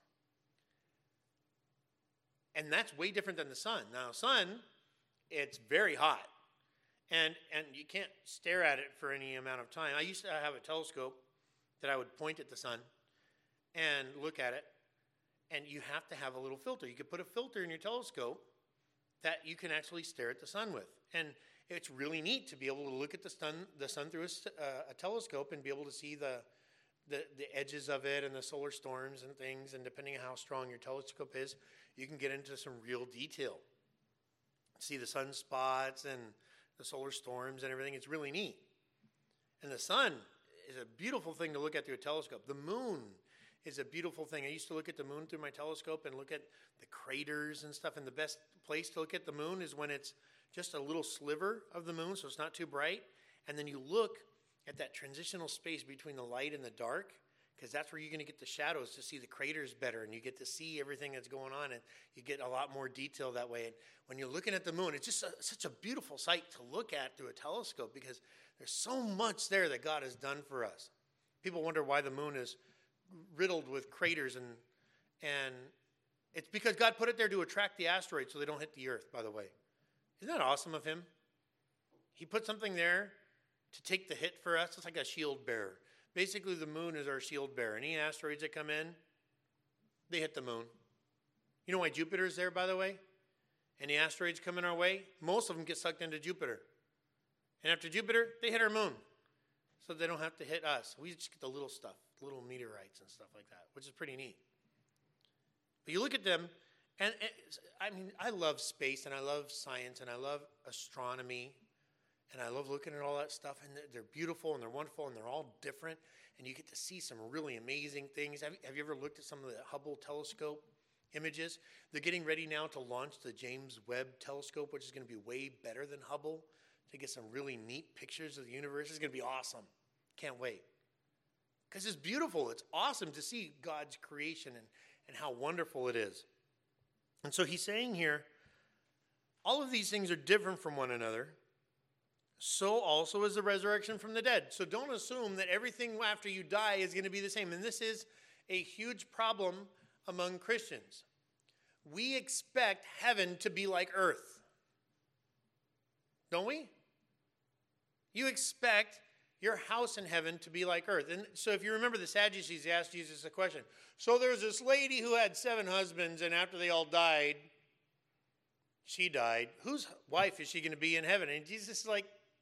S1: And that's way different than the sun. Now, sun, it's very hot. And and you can't stare at it for any amount of time. I used to have a telescope that I would point at the sun and look at it. And you have to have a little filter. You could put a filter in your telescope that you can actually stare at the sun with. And it's really neat to be able to look at the sun, the sun through a, uh, a telescope and be able to see the the, the edges of it and the solar storms and things, and depending on how strong your telescope is, you can get into some real detail. See the sunspots and the solar storms and everything. It's really neat. And the sun is a beautiful thing to look at through a telescope. The moon is a beautiful thing. I used to look at the moon through my telescope and look at the craters and stuff. And the best place to look at the moon is when it's just a little sliver of the moon, so it's not too bright. And then you look at that transitional space between the light and the dark, because that's where you're going to get the shadows to see the craters better, and you get to see everything that's going on, and you get a lot more detail that way. And when you're looking at the moon, it's just a, such a beautiful sight to look at through a telescope, because there's so much there that God has done for us. People wonder why the moon is riddled with craters, and and it's because God put it there to attract the asteroids so they don't hit the earth, by the way. Isn't that awesome of him? He put something there to take the hit for us. It's like a shield bearer. Basically, the moon is our shield bearer. Any asteroids that come in, they hit the moon. You know why Jupiter's there, by the way? Any asteroids coming our way, most of them get sucked into Jupiter. And after Jupiter, they hit our moon. So they don't have to hit us. We just get the little stuff, little meteorites and stuff like that, which is pretty neat. But you look at them, and I mean, I love space, and I love science, and I love astronomy, and I love looking at all that stuff, and they're beautiful, and they're wonderful, and they're all different, and you get to see some really amazing things. Have, have you ever looked at some of the Hubble telescope images? They're getting ready now to launch the James Webb telescope, which is going to be way better than Hubble, to get some really neat pictures of the universe. It's going to be awesome. Can't wait. Because it's beautiful. It's awesome to see God's creation and, and how wonderful it is. And so he's saying here, all of these things are different from one another. So also is the resurrection from the dead. So don't assume that everything after you die is going to be the same. And this is a huge problem among Christians. We expect heaven to be like earth. Don't we? You expect your house in heaven to be like earth. And so if you remember the Sadducees, they asked Jesus a question. So there's this lady who had seven husbands, and after they all died, she died. Whose wife is she going to be in heaven? And Jesus is like,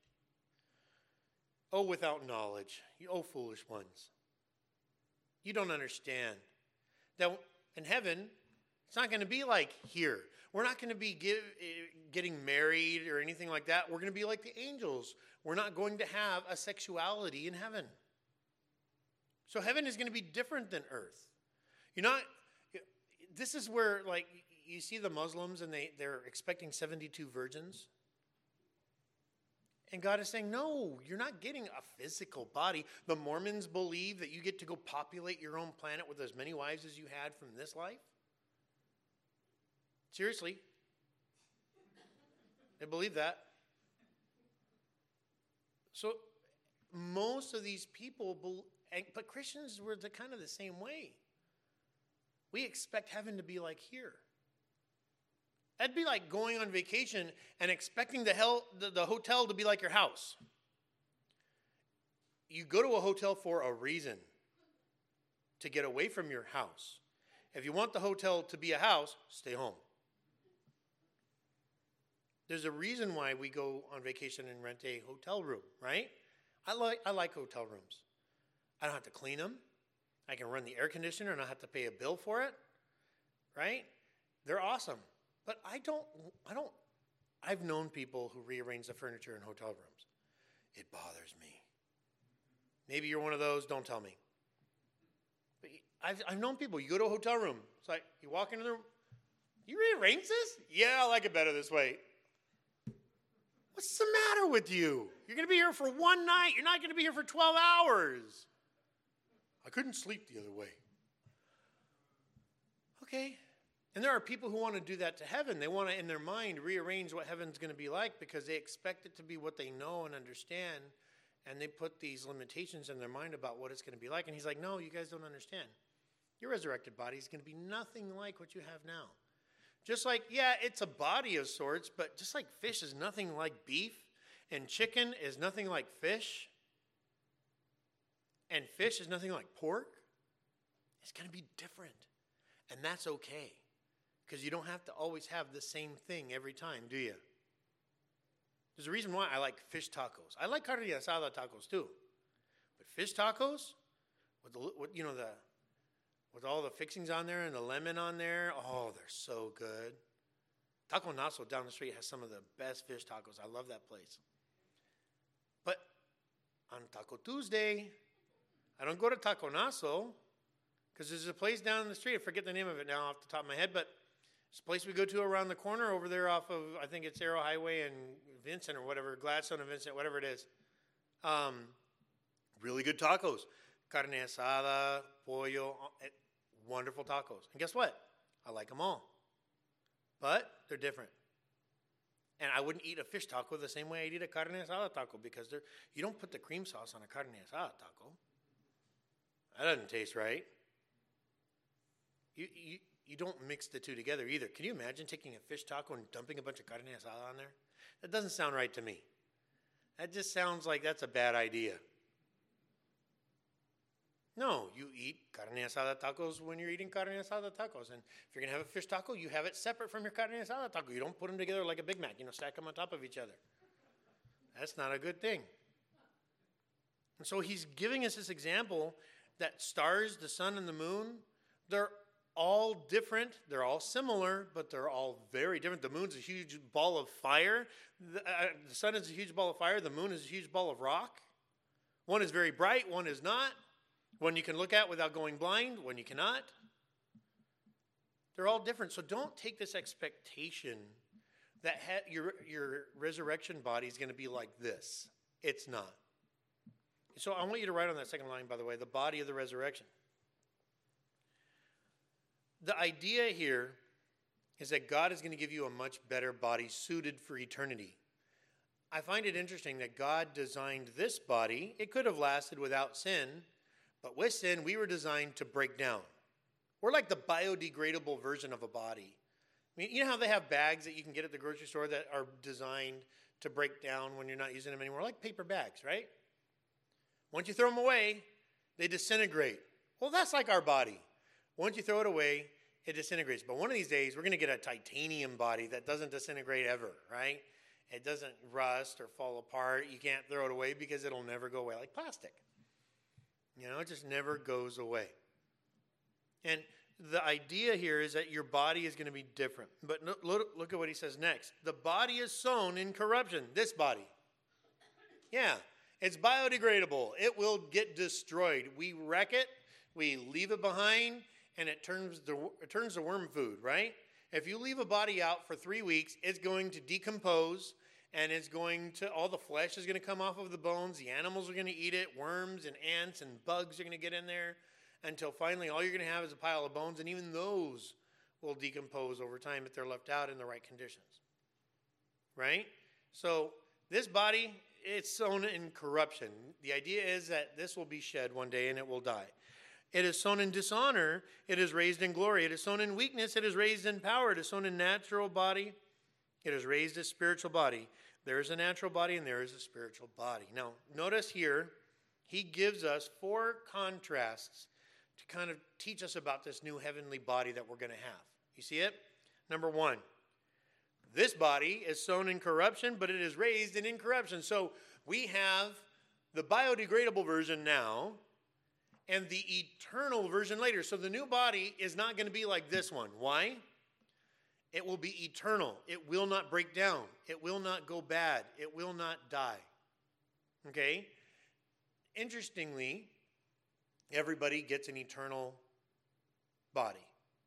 S1: oh, without knowledge, you oh, foolish ones. You don't understand that in heaven, it's not going to be like here. We're not going to be give, getting married or anything like that. We're going to be like the angels. We're not going to have a sexuality in heaven. So heaven is going to be different than earth. You're not, this is where, like, you see the Muslims and they, they're expecting seventy-two virgins. And God is saying, no, you're not getting a physical body. The Mormons believe that you get to go populate your own planet with as many wives as you had from this life. Seriously. They believe that. So most of these people, but Christians were the kind of the same way. We expect heaven to be like here. That'd be like going on vacation and expecting the, hell, the, the hotel to be like your house. You go to a hotel for a reason, to get away from your house. If you want the hotel to be a house, stay home. There's a reason why we go on vacation and rent a hotel room, right? I like I like hotel rooms. I don't have to clean them. I can run the air conditioner and I don't have to pay a bill for it, right? They're awesome. But I don't, I don't, I've known people who rearrange the furniture in hotel rooms. It bothers me. Maybe you're one of those, don't tell me. But I've, I've known people, you go to a hotel room, it's like, you walk into the room, you rearrange this? Yeah, I like it better this way. What's the matter with you? You're going to be here for one night. You're not going to be here for twelve hours. I couldn't sleep the other way. Okay. And there are people who want to do that to heaven. They want to, in their mind, rearrange what heaven's going to be like because they expect it to be what they know and understand. And they put these limitations in their mind about what it's going to be like. And he's like, no, you guys don't understand. Your resurrected body is going to be nothing like what you have now. Just like, yeah, it's a body of sorts, but just like fish is nothing like beef, and chicken is nothing like fish, and fish is nothing like pork, it's going to be different. And that's okay. Because you don't have to always have the same thing every time, do you? There's a reason why I like fish tacos. I like carne asada tacos too. But fish tacos with the with, you know the with all the fixings on there and the lemon on there. Oh, they're so good. Taco Naso down the street has some of the best fish tacos. I love that place. But on Taco Tuesday, I don't go to Taco Naso because there's a place down the street. I forget the name of it now off the top of my head, but it's a place we go to around the corner over there off of, I think it's Arrow Highway and Vincent or whatever, Gladstone and Vincent, whatever it is. Um, really good tacos. Carne asada, pollo, wonderful tacos. And guess what? I like them all. But they're different. And I wouldn't eat a fish taco the same way I'd eat a carne asada taco because they're, you don't put the cream sauce on a carne asada taco. That doesn't taste right. You, you, you don't mix the two together either. Can you imagine taking a fish taco and dumping a bunch of carne asada on there? That doesn't sound right to me. That just sounds like that's a bad idea. No, you eat carne asada tacos when you're eating carne asada tacos. And if you're going to have a fish taco, you have it separate from your carne asada taco. You don't put them together like a Big Mac, you know, stack them on top of each other. That's not a good thing. And so he's giving us this example that stars, the sun, and the moon, they're all different. They're all similar, but they're all very different. The moon's a huge ball of fire. The, uh, the sun is a huge ball of fire. The moon is a huge ball of rock. One is very bright. One is not. One you can look at without going blind. One you cannot. They're all different. So don't take this expectation that ha- your, your resurrection body is going to be like this. It's not. So I want you to write on that second line, by the way, the body of the resurrection. The idea here is that God is going to give you a much better body suited for eternity. I find it interesting that God designed this body. It could have lasted without sin, but with sin, we were designed to break down. We're like the biodegradable version of a body. I mean, you know how they have bags that you can get at the grocery store that are designed to break down when you're not using them anymore, like paper bags, right? Once you throw them away, they disintegrate. Well, that's like our body. Once you throw it away, it disintegrates. But one of these days, we're going to get a titanium body that doesn't disintegrate ever, right? It doesn't rust or fall apart. You can't throw it away because it'll never go away, like plastic. You know, it just never goes away. And the idea here is that your body is going to be different. But look, look at what he says next. The body is sown in corruption. This body. Yeah, it's biodegradable. It will get destroyed. We wreck it. We leave it behind. And it turns the it turns to worm food, right? If you leave a body out for three weeks, it's going to decompose, and it's going to, all the flesh is going to come off of the bones. The animals are going to eat it. Worms and ants and bugs are going to get in there until finally all you're going to have is a pile of bones, and even those will decompose over time if they're left out in the right conditions, right? So this body, it's sown in corruption. The idea is that this will be shed one day and it will die. It is sown in dishonor, it is raised in glory. It is sown in weakness, it is raised in power. It is sown in natural body, it is raised as spiritual body. There is a natural body and there is a spiritual body. Now, notice here, he gives us four contrasts to kind of teach us about this new heavenly body that we're going to have. You see it? Number one, this body is sown in corruption, but it is raised in incorruption. So we have the biodegradable version now, and the eternal version later. So the new body is not going to be like this one. Why? It will be eternal. It will not break down. It will not go bad. It will not die. Okay? Interestingly, everybody gets an eternal body.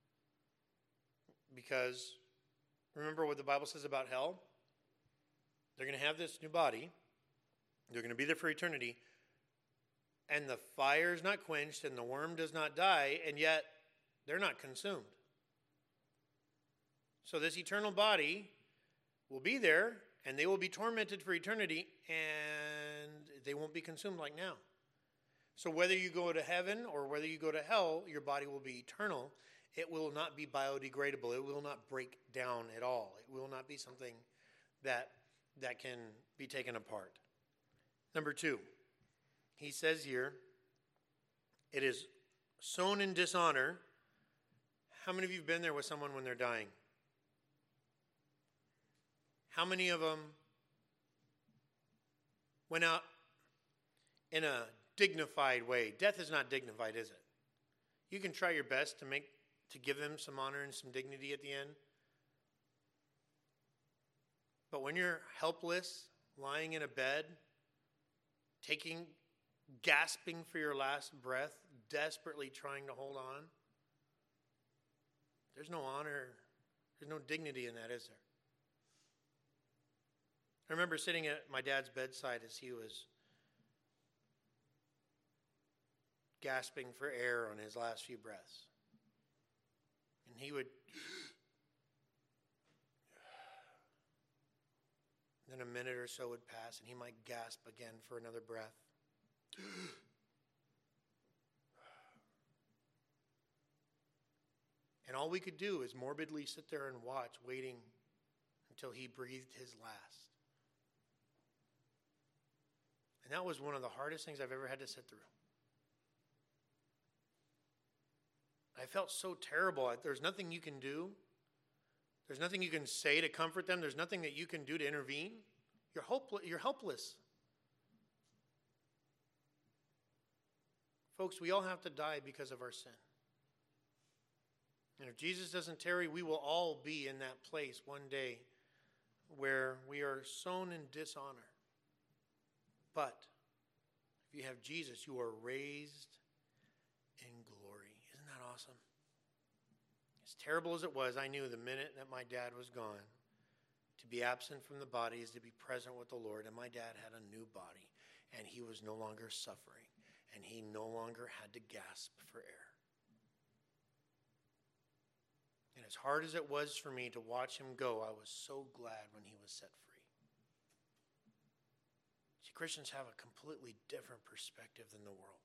S1: Because remember what the Bible says about hell? They're going to have this new body. They're going to be there for eternity. And the fire is not quenched, and the worm does not die, and yet they're not consumed. So this eternal body will be there, and they will be tormented for eternity, and they won't be consumed like now. So whether you go to heaven or whether you go to hell, your body will be eternal. It will not be biodegradable. It will not break down at all. It will not be something that, that can be taken apart. Number two. He says here, it is sown in dishonor. How many of you have been there with someone when they're dying? How many of them went out in a dignified way. Death is not dignified, is it? You can try your best to make to give them some honor and some dignity at the end. But when you're helpless, lying in a bed, taking, gasping for your last breath, desperately trying to hold on, there's no honor, there's no dignity in that, is there? I remember sitting at my dad's bedside as he was gasping for air on his last few breaths. And he would, then a minute or so would pass and he might gasp again for another breath. And all we could do is morbidly sit there and watch, waiting until he breathed his last. And that was one of the hardest things I've ever had to sit through. I felt so terrible. There's nothing you can do. There's nothing you can say to comfort them. There's nothing that you can do to intervene. You're hopeless. You're helpless. Folks, we all have to die because of our sin. And if Jesus doesn't tarry, we will all be in that place one day where we are sown in dishonor. But if you have Jesus, you are raised in glory. Isn't that awesome? As terrible as it was, I knew the minute that my dad was gone, to be absent from the body is to be present with the Lord. And my dad had a new body, and he was no longer suffering, and he no longer had to gasp for air. And as hard as it was for me to watch him go, I was so glad when he was set free. See, Christians have a completely different perspective than the world.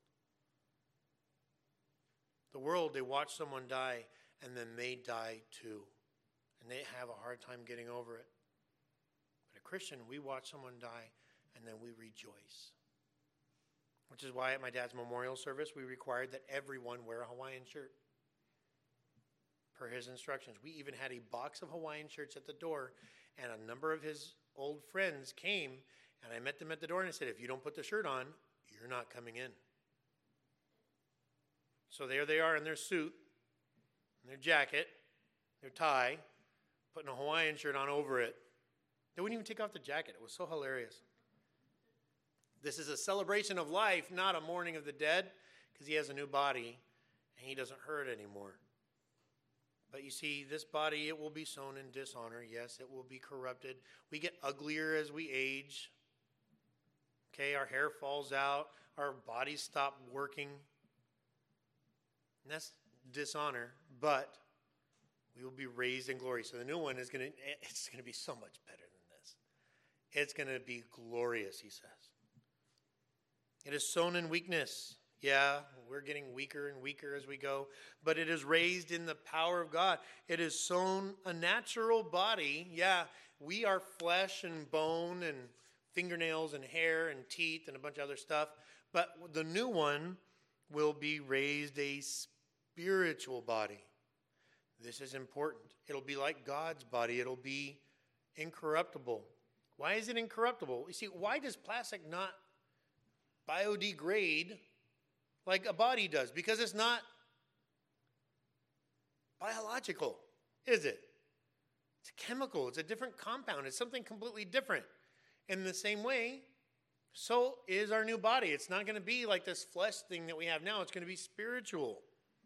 S1: The world, they watch someone die, and then they die too. And they have a hard time getting over it. But a Christian, we watch someone die, and then we rejoice. Which is why at my dad's memorial service, we required that everyone wear a Hawaiian shirt. Per his instructions. We even had a box of Hawaiian shirts at the door, and a number of his old friends came, and I met them at the door, and I said, if you don't put the shirt on, you're not coming in. So there they are in their suit, in their jacket, their tie, putting a Hawaiian shirt on over it. They wouldn't even take off the jacket. It was so hilarious. This is a celebration of life, not a mourning of the dead, because he has a new body, and he doesn't hurt anymore. But you see, this body, it will be sown in dishonor. Yes, it will be corrupted. We get uglier as we age. Okay, our hair falls out. Our bodies stop working. And that's dishonor. But we will be raised in glory. So the new one is going to, it's going to be so much better than this. It's going to be glorious, he says. It is sown in weakness. Yeah, we're getting weaker and weaker as we go, but it is raised in the power of God. It is sown a natural body. Yeah, we are flesh and bone and fingernails and hair and teeth and a bunch of other stuff, but the new one will be raised a spiritual body. This is important. It'll be like God's body. It'll be incorruptible. Why is it incorruptible? You see, why does plastic not biodegrade like a body does? Because it's not biological, is it? It's a chemical. It's a different compound. It's something completely different. In the same way, so is our new body. It's not going to be like this flesh thing that we have now. It's going to be spiritual.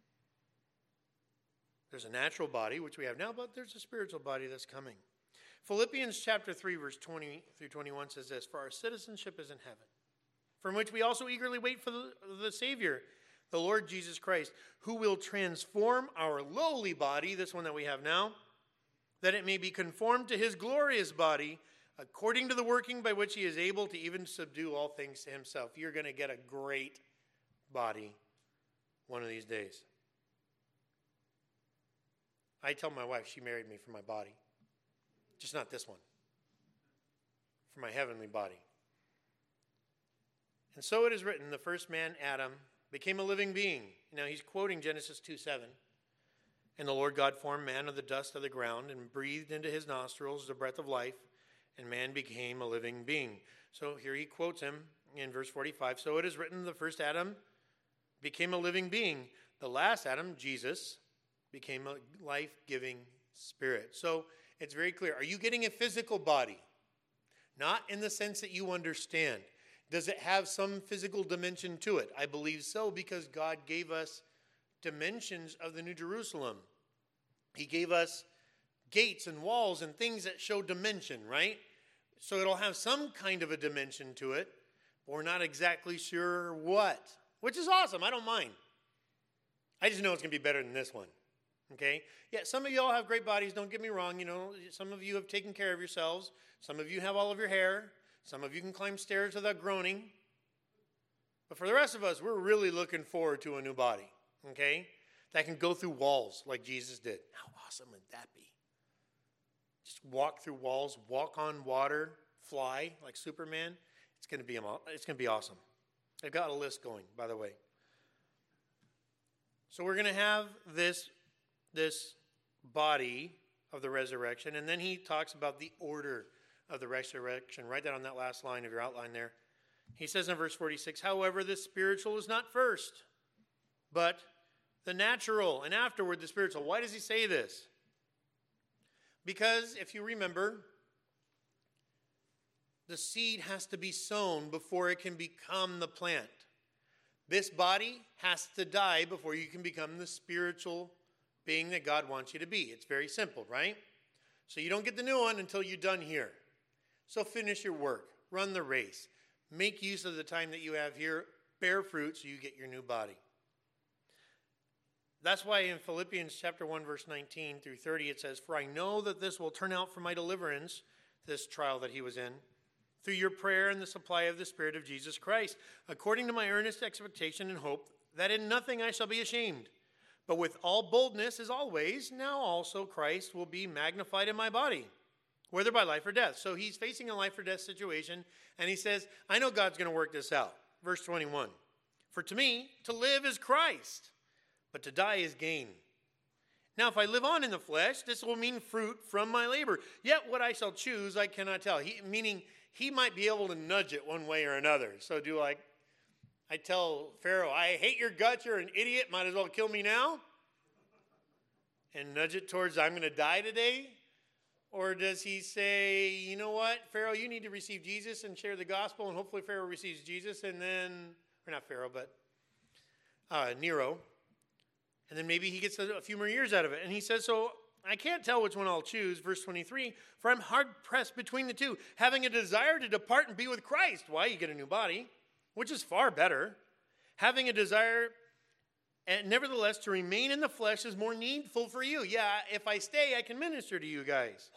S1: There's a natural body, which we have now, but there's a spiritual body that's coming. Philippians chapter three, verse twenty through twenty-one says this, "For our citizenship is in heaven, from which we also eagerly wait for the, the Savior, the Lord Jesus Christ, who will transform our lowly body," this one that we have now, "that it may be conformed to his glorious body, according to the working by which he is able to even subdue all things to himself." You're going to get a great body one of these days. I tell my wife she married me for my body. Just not this one. For my heavenly body. And so it is written, the first man, Adam, became a living being. Now he's quoting Genesis two seven. "And the Lord God formed man of the dust of the ground and breathed into his nostrils the breath of life, and man became a living being. So here he quotes him in verse forty-five. So it is written, the first Adam became a living being. The last Adam, Jesus, became a life-giving spirit. So it's very clear. Are you getting a physical body? Not in the sense that you understand. Does it have some physical dimension to it? I believe so, because God gave us dimensions of the New Jerusalem. He gave us gates and walls and things that show dimension, right? So it'll have some kind of a dimension to it, but we're not exactly sure what, which is awesome. I don't mind. I just know it's going to be better than this one, okay? Yeah, some of you all have great bodies. Don't get me wrong. You know, some of you have taken care of yourselves. Some of you have all of your hair. Some of you can climb stairs without groaning. But for the rest of us, we're really looking forward to a new body, okay? That can go through walls like Jesus did. How awesome would that be? Just walk through walls, walk on water, fly like Superman. It's going to be it's going to be awesome. I've got a list going, by the way. So we're going to have this, this body of the resurrection, and then he talks about the order of the resurrection. Write that on that last line of your outline there. He says in verse forty-six, however, the spiritual is not first, but the natural, and afterward the spiritual. Why does he say this? Because if you remember, the seed has to be sown before it can become the plant. This body has to die before you can become the spiritual being that God wants you to be. It's very simple, right? So you don't get the new one until you're done here. So finish your work. Run the race. Make use of the time that you have here. Bear fruit so you get your new body. That's why in Philippians chapter one, verse nineteen through thirty, it says, for I know that this will turn out for my deliverance, this trial that he was in, through your prayer and the supply of the Spirit of Jesus Christ, according to my earnest expectation and hope, that in nothing I shall be ashamed, but with all boldness as always, now also Christ will be magnified in my body, whether by life or death. So he's facing a life or death situation, and he says, I know God's going to work this out. Verse twenty-one, for to me, to live is Christ, but to die is gain. Now, if I live on in the flesh, this will mean fruit from my labor. Yet what I shall choose, I cannot tell. He, meaning, he might be able to nudge it one way or another. So do like, I tell Pharaoh, I hate your guts, you're an idiot, might as well kill me now. And nudge it towards, I'm going to die today. Or does he say, you know what, Pharaoh, you need to receive Jesus and share the gospel, and hopefully Pharaoh receives Jesus, and then, or not Pharaoh, but uh, Nero. And then maybe he gets a few more years out of it. And he says, so I can't tell which one I'll choose. Verse twenty-three, for I'm hard pressed between the two, having a desire to depart and be with Christ. Why? You get a new body, which is far better. Having a desire, and nevertheless, to remain in the flesh is more needful for you. Yeah, if I stay, I can minister to you guys.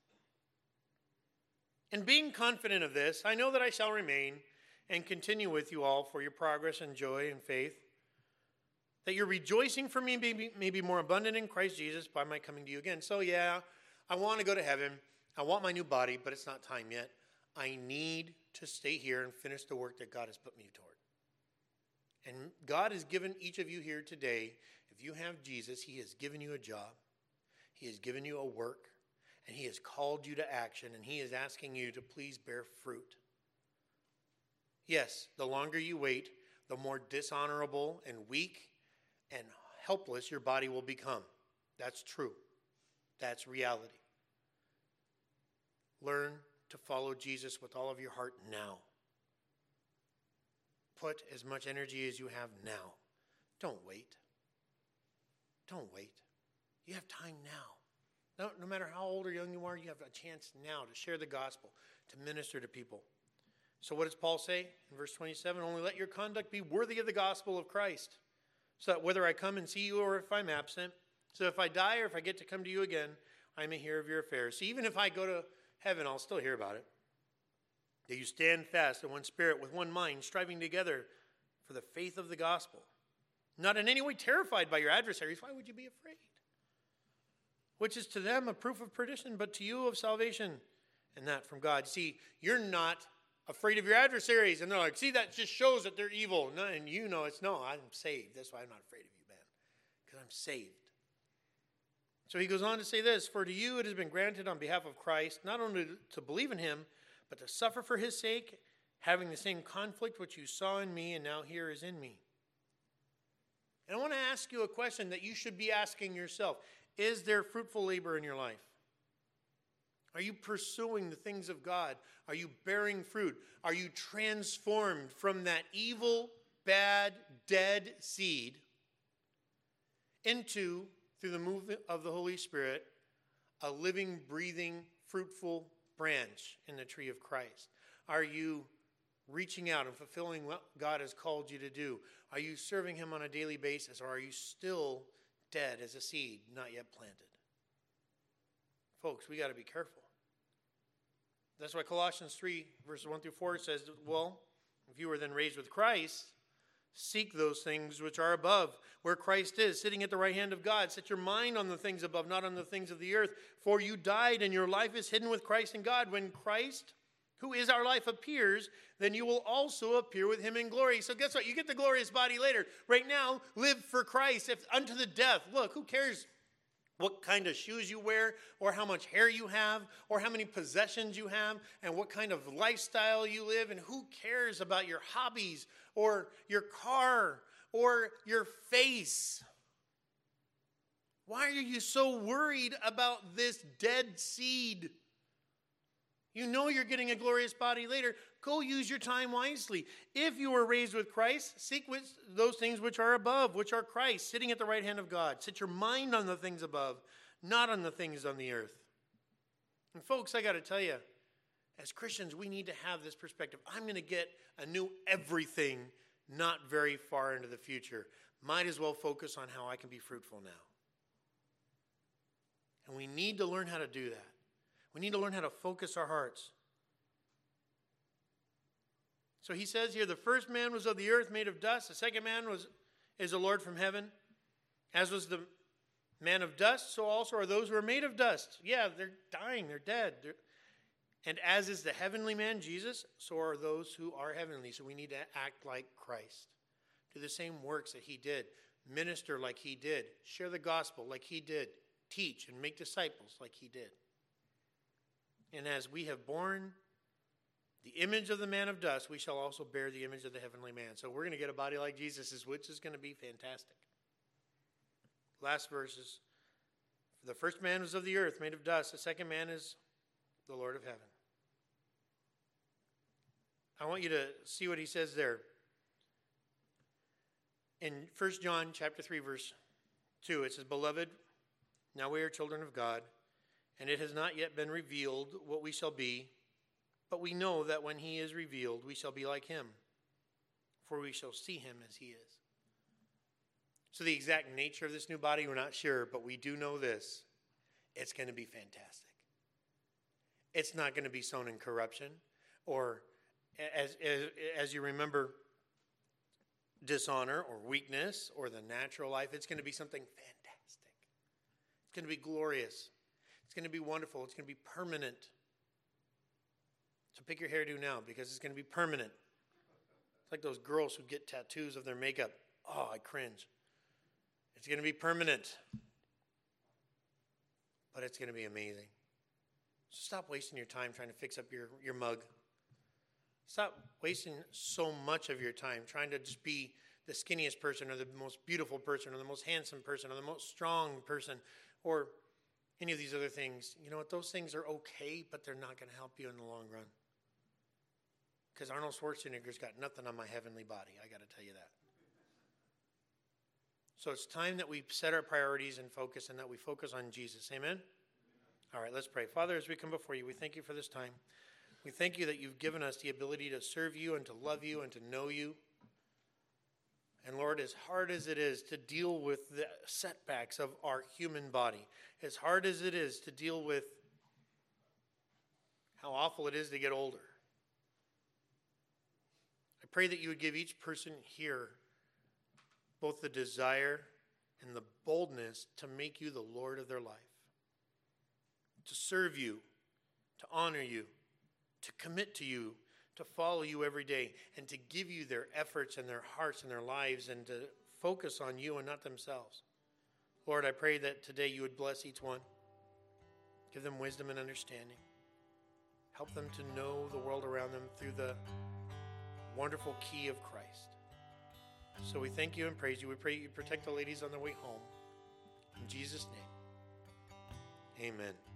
S1: And being confident of this, I know that I shall remain and continue with you all for your progress and joy and faith, that your rejoicing for me may be, may be more abundant in Christ Jesus by my coming to you again. So yeah, I want to go to heaven. I want my new body, but it's not time yet. I need to stay here and finish the work that God has put me toward. And God has given each of you here today, if you have Jesus, he has given you a job. He has given you a work. And he has called you to action. And he is asking you to please bear fruit. Yes, the longer you wait, the more dishonorable and weak and helpless your body will become. That's true. That's reality. Learn to follow Jesus with all of your heart now. Put as much energy as you have now. Don't wait. Don't wait. You have time now. No, no matter how old or young you are, you have a chance now to share the gospel, to minister to people. So what does Paul say in verse twenty-seven? Only let your conduct be worthy of the gospel of Christ, so that whether I come and see you or if I'm absent, so if I die or if I get to come to you again, I may hear of your affairs. So even if I go to heaven, I'll still hear about it. That you stand fast in one spirit, with one mind, striving together for the faith of the gospel. Not in any way terrified by your adversaries. Why would you be afraid? Which is to them a proof of perdition, but to you of salvation, and that from God. See, you're not afraid of your adversaries. And they're like, see, that just shows that they're evil. No, and you know it's no, I'm saved. That's why I'm not afraid of you, man. Because I'm saved. So he goes on to say this, for to you it has been granted on behalf of Christ, not only to believe in him, but to suffer for his sake, having the same conflict which you saw in me and now here is in me. And I want to ask you a question that you should be asking yourself. Is there fruitful labor in your life? Are you pursuing the things of God? Are you bearing fruit? Are you transformed from that evil, bad, dead seed into, through the movement of the Holy Spirit, a living, breathing, fruitful branch in the tree of Christ? Are you reaching out and fulfilling what God has called you to do? Are you serving him on a daily basis, or are you still dead as a seed, not yet planted? Folks, we got to be careful. That's why Colossians three, verses one through four says, well, if you were then raised with Christ, seek those things which are above, where Christ is, sitting at the right hand of God. Set your mind on the things above, not on the things of the earth. For you died, and your life is hidden with Christ in God. When Christ, who is our life, appears, then you will also appear with him in glory. So guess what? You get the glorious body later. Right now, live for Christ, if unto the death. Look, who cares what kind of shoes you wear, or how much hair you have, or how many possessions you have, and what kind of lifestyle you live, and who cares about your hobbies, or your car, or your face? Why are you so worried about this dead seed? You know you're getting a glorious body later. Go use your time wisely. If you were raised with Christ, seek those things which are above, which are Christ, sitting at the right hand of God. Set your mind on the things above, not on the things on the earth. And folks, I got to tell you, as Christians, we need to have this perspective. I'm going to get a new everything not very far into the future. Might as well focus on how I can be fruitful now. And we need to learn how to do that. We need to learn how to focus our hearts. So he says here, the first man was of the earth, made of dust. The second man was is the Lord from heaven. As was the man of dust, so also are those who are made of dust. Yeah, they're dying, they're dead. They're, and as is the heavenly man, Jesus, so are those who are heavenly. So we need to act like Christ. Do the same works that he did. Minister like he did. Share the gospel like he did. Teach and make disciples like he did. And as we have borne the image of the man of dust, we shall also bear the image of the heavenly man. So we're going to get a body like Jesus', which is going to be fantastic. Last verses. The first man was of the earth, made of dust. The second man is the Lord of heaven. I want you to see what he says there. In First John chapter three, verse two, it says, Beloved, now we are children of God, and it has not yet been revealed what we shall be, but we know that when he is revealed, we shall be like him, for we shall see him as he is. So the exact nature of this new body, we're not sure, but we do know this. It's going to be fantastic. It's not going to be sown in corruption, or as, as, as you remember, dishonor or weakness or the natural life. It's going to be something fantastic. It's going to be glorious. It's going to be wonderful. It's going to be permanent. So pick your hairdo now, because it's going to be permanent. It's like those girls who get tattoos of their makeup. Oh, I cringe. It's going to be permanent. But it's going to be amazing. So stop wasting your time trying to fix up your, your mug. Stop wasting so much of your time trying to just be the skinniest person, or the most beautiful person, or the most handsome person, or the most strong person, or any of these other things. You know what? Those things are okay, but they're not going to help you in the long run. Because Arnold Schwarzenegger's got nothing on my heavenly body. I got to tell you that. So it's time that we set our priorities and focus, and that we focus on Jesus. Amen? All right, let's pray. Father, as we come before you, we thank you for this time. We thank you that you've given us the ability to serve you and to love you and to know you. And Lord, as hard as it is to deal with the setbacks of our human body, as hard as it is to deal with how awful it is to get older, I pray that you would give each person here both the desire and the boldness to make you the Lord of their life, to serve you, to honor you, to commit to you, to follow you every day, and to give you their efforts and their hearts and their lives, and to focus on you and not themselves. Lord, I pray that today you would bless each one. Give them wisdom and understanding. Help them to know the world around them through the wonderful key of Christ. So we thank you and praise you. We pray you protect the ladies on their way home. In Jesus' name, amen.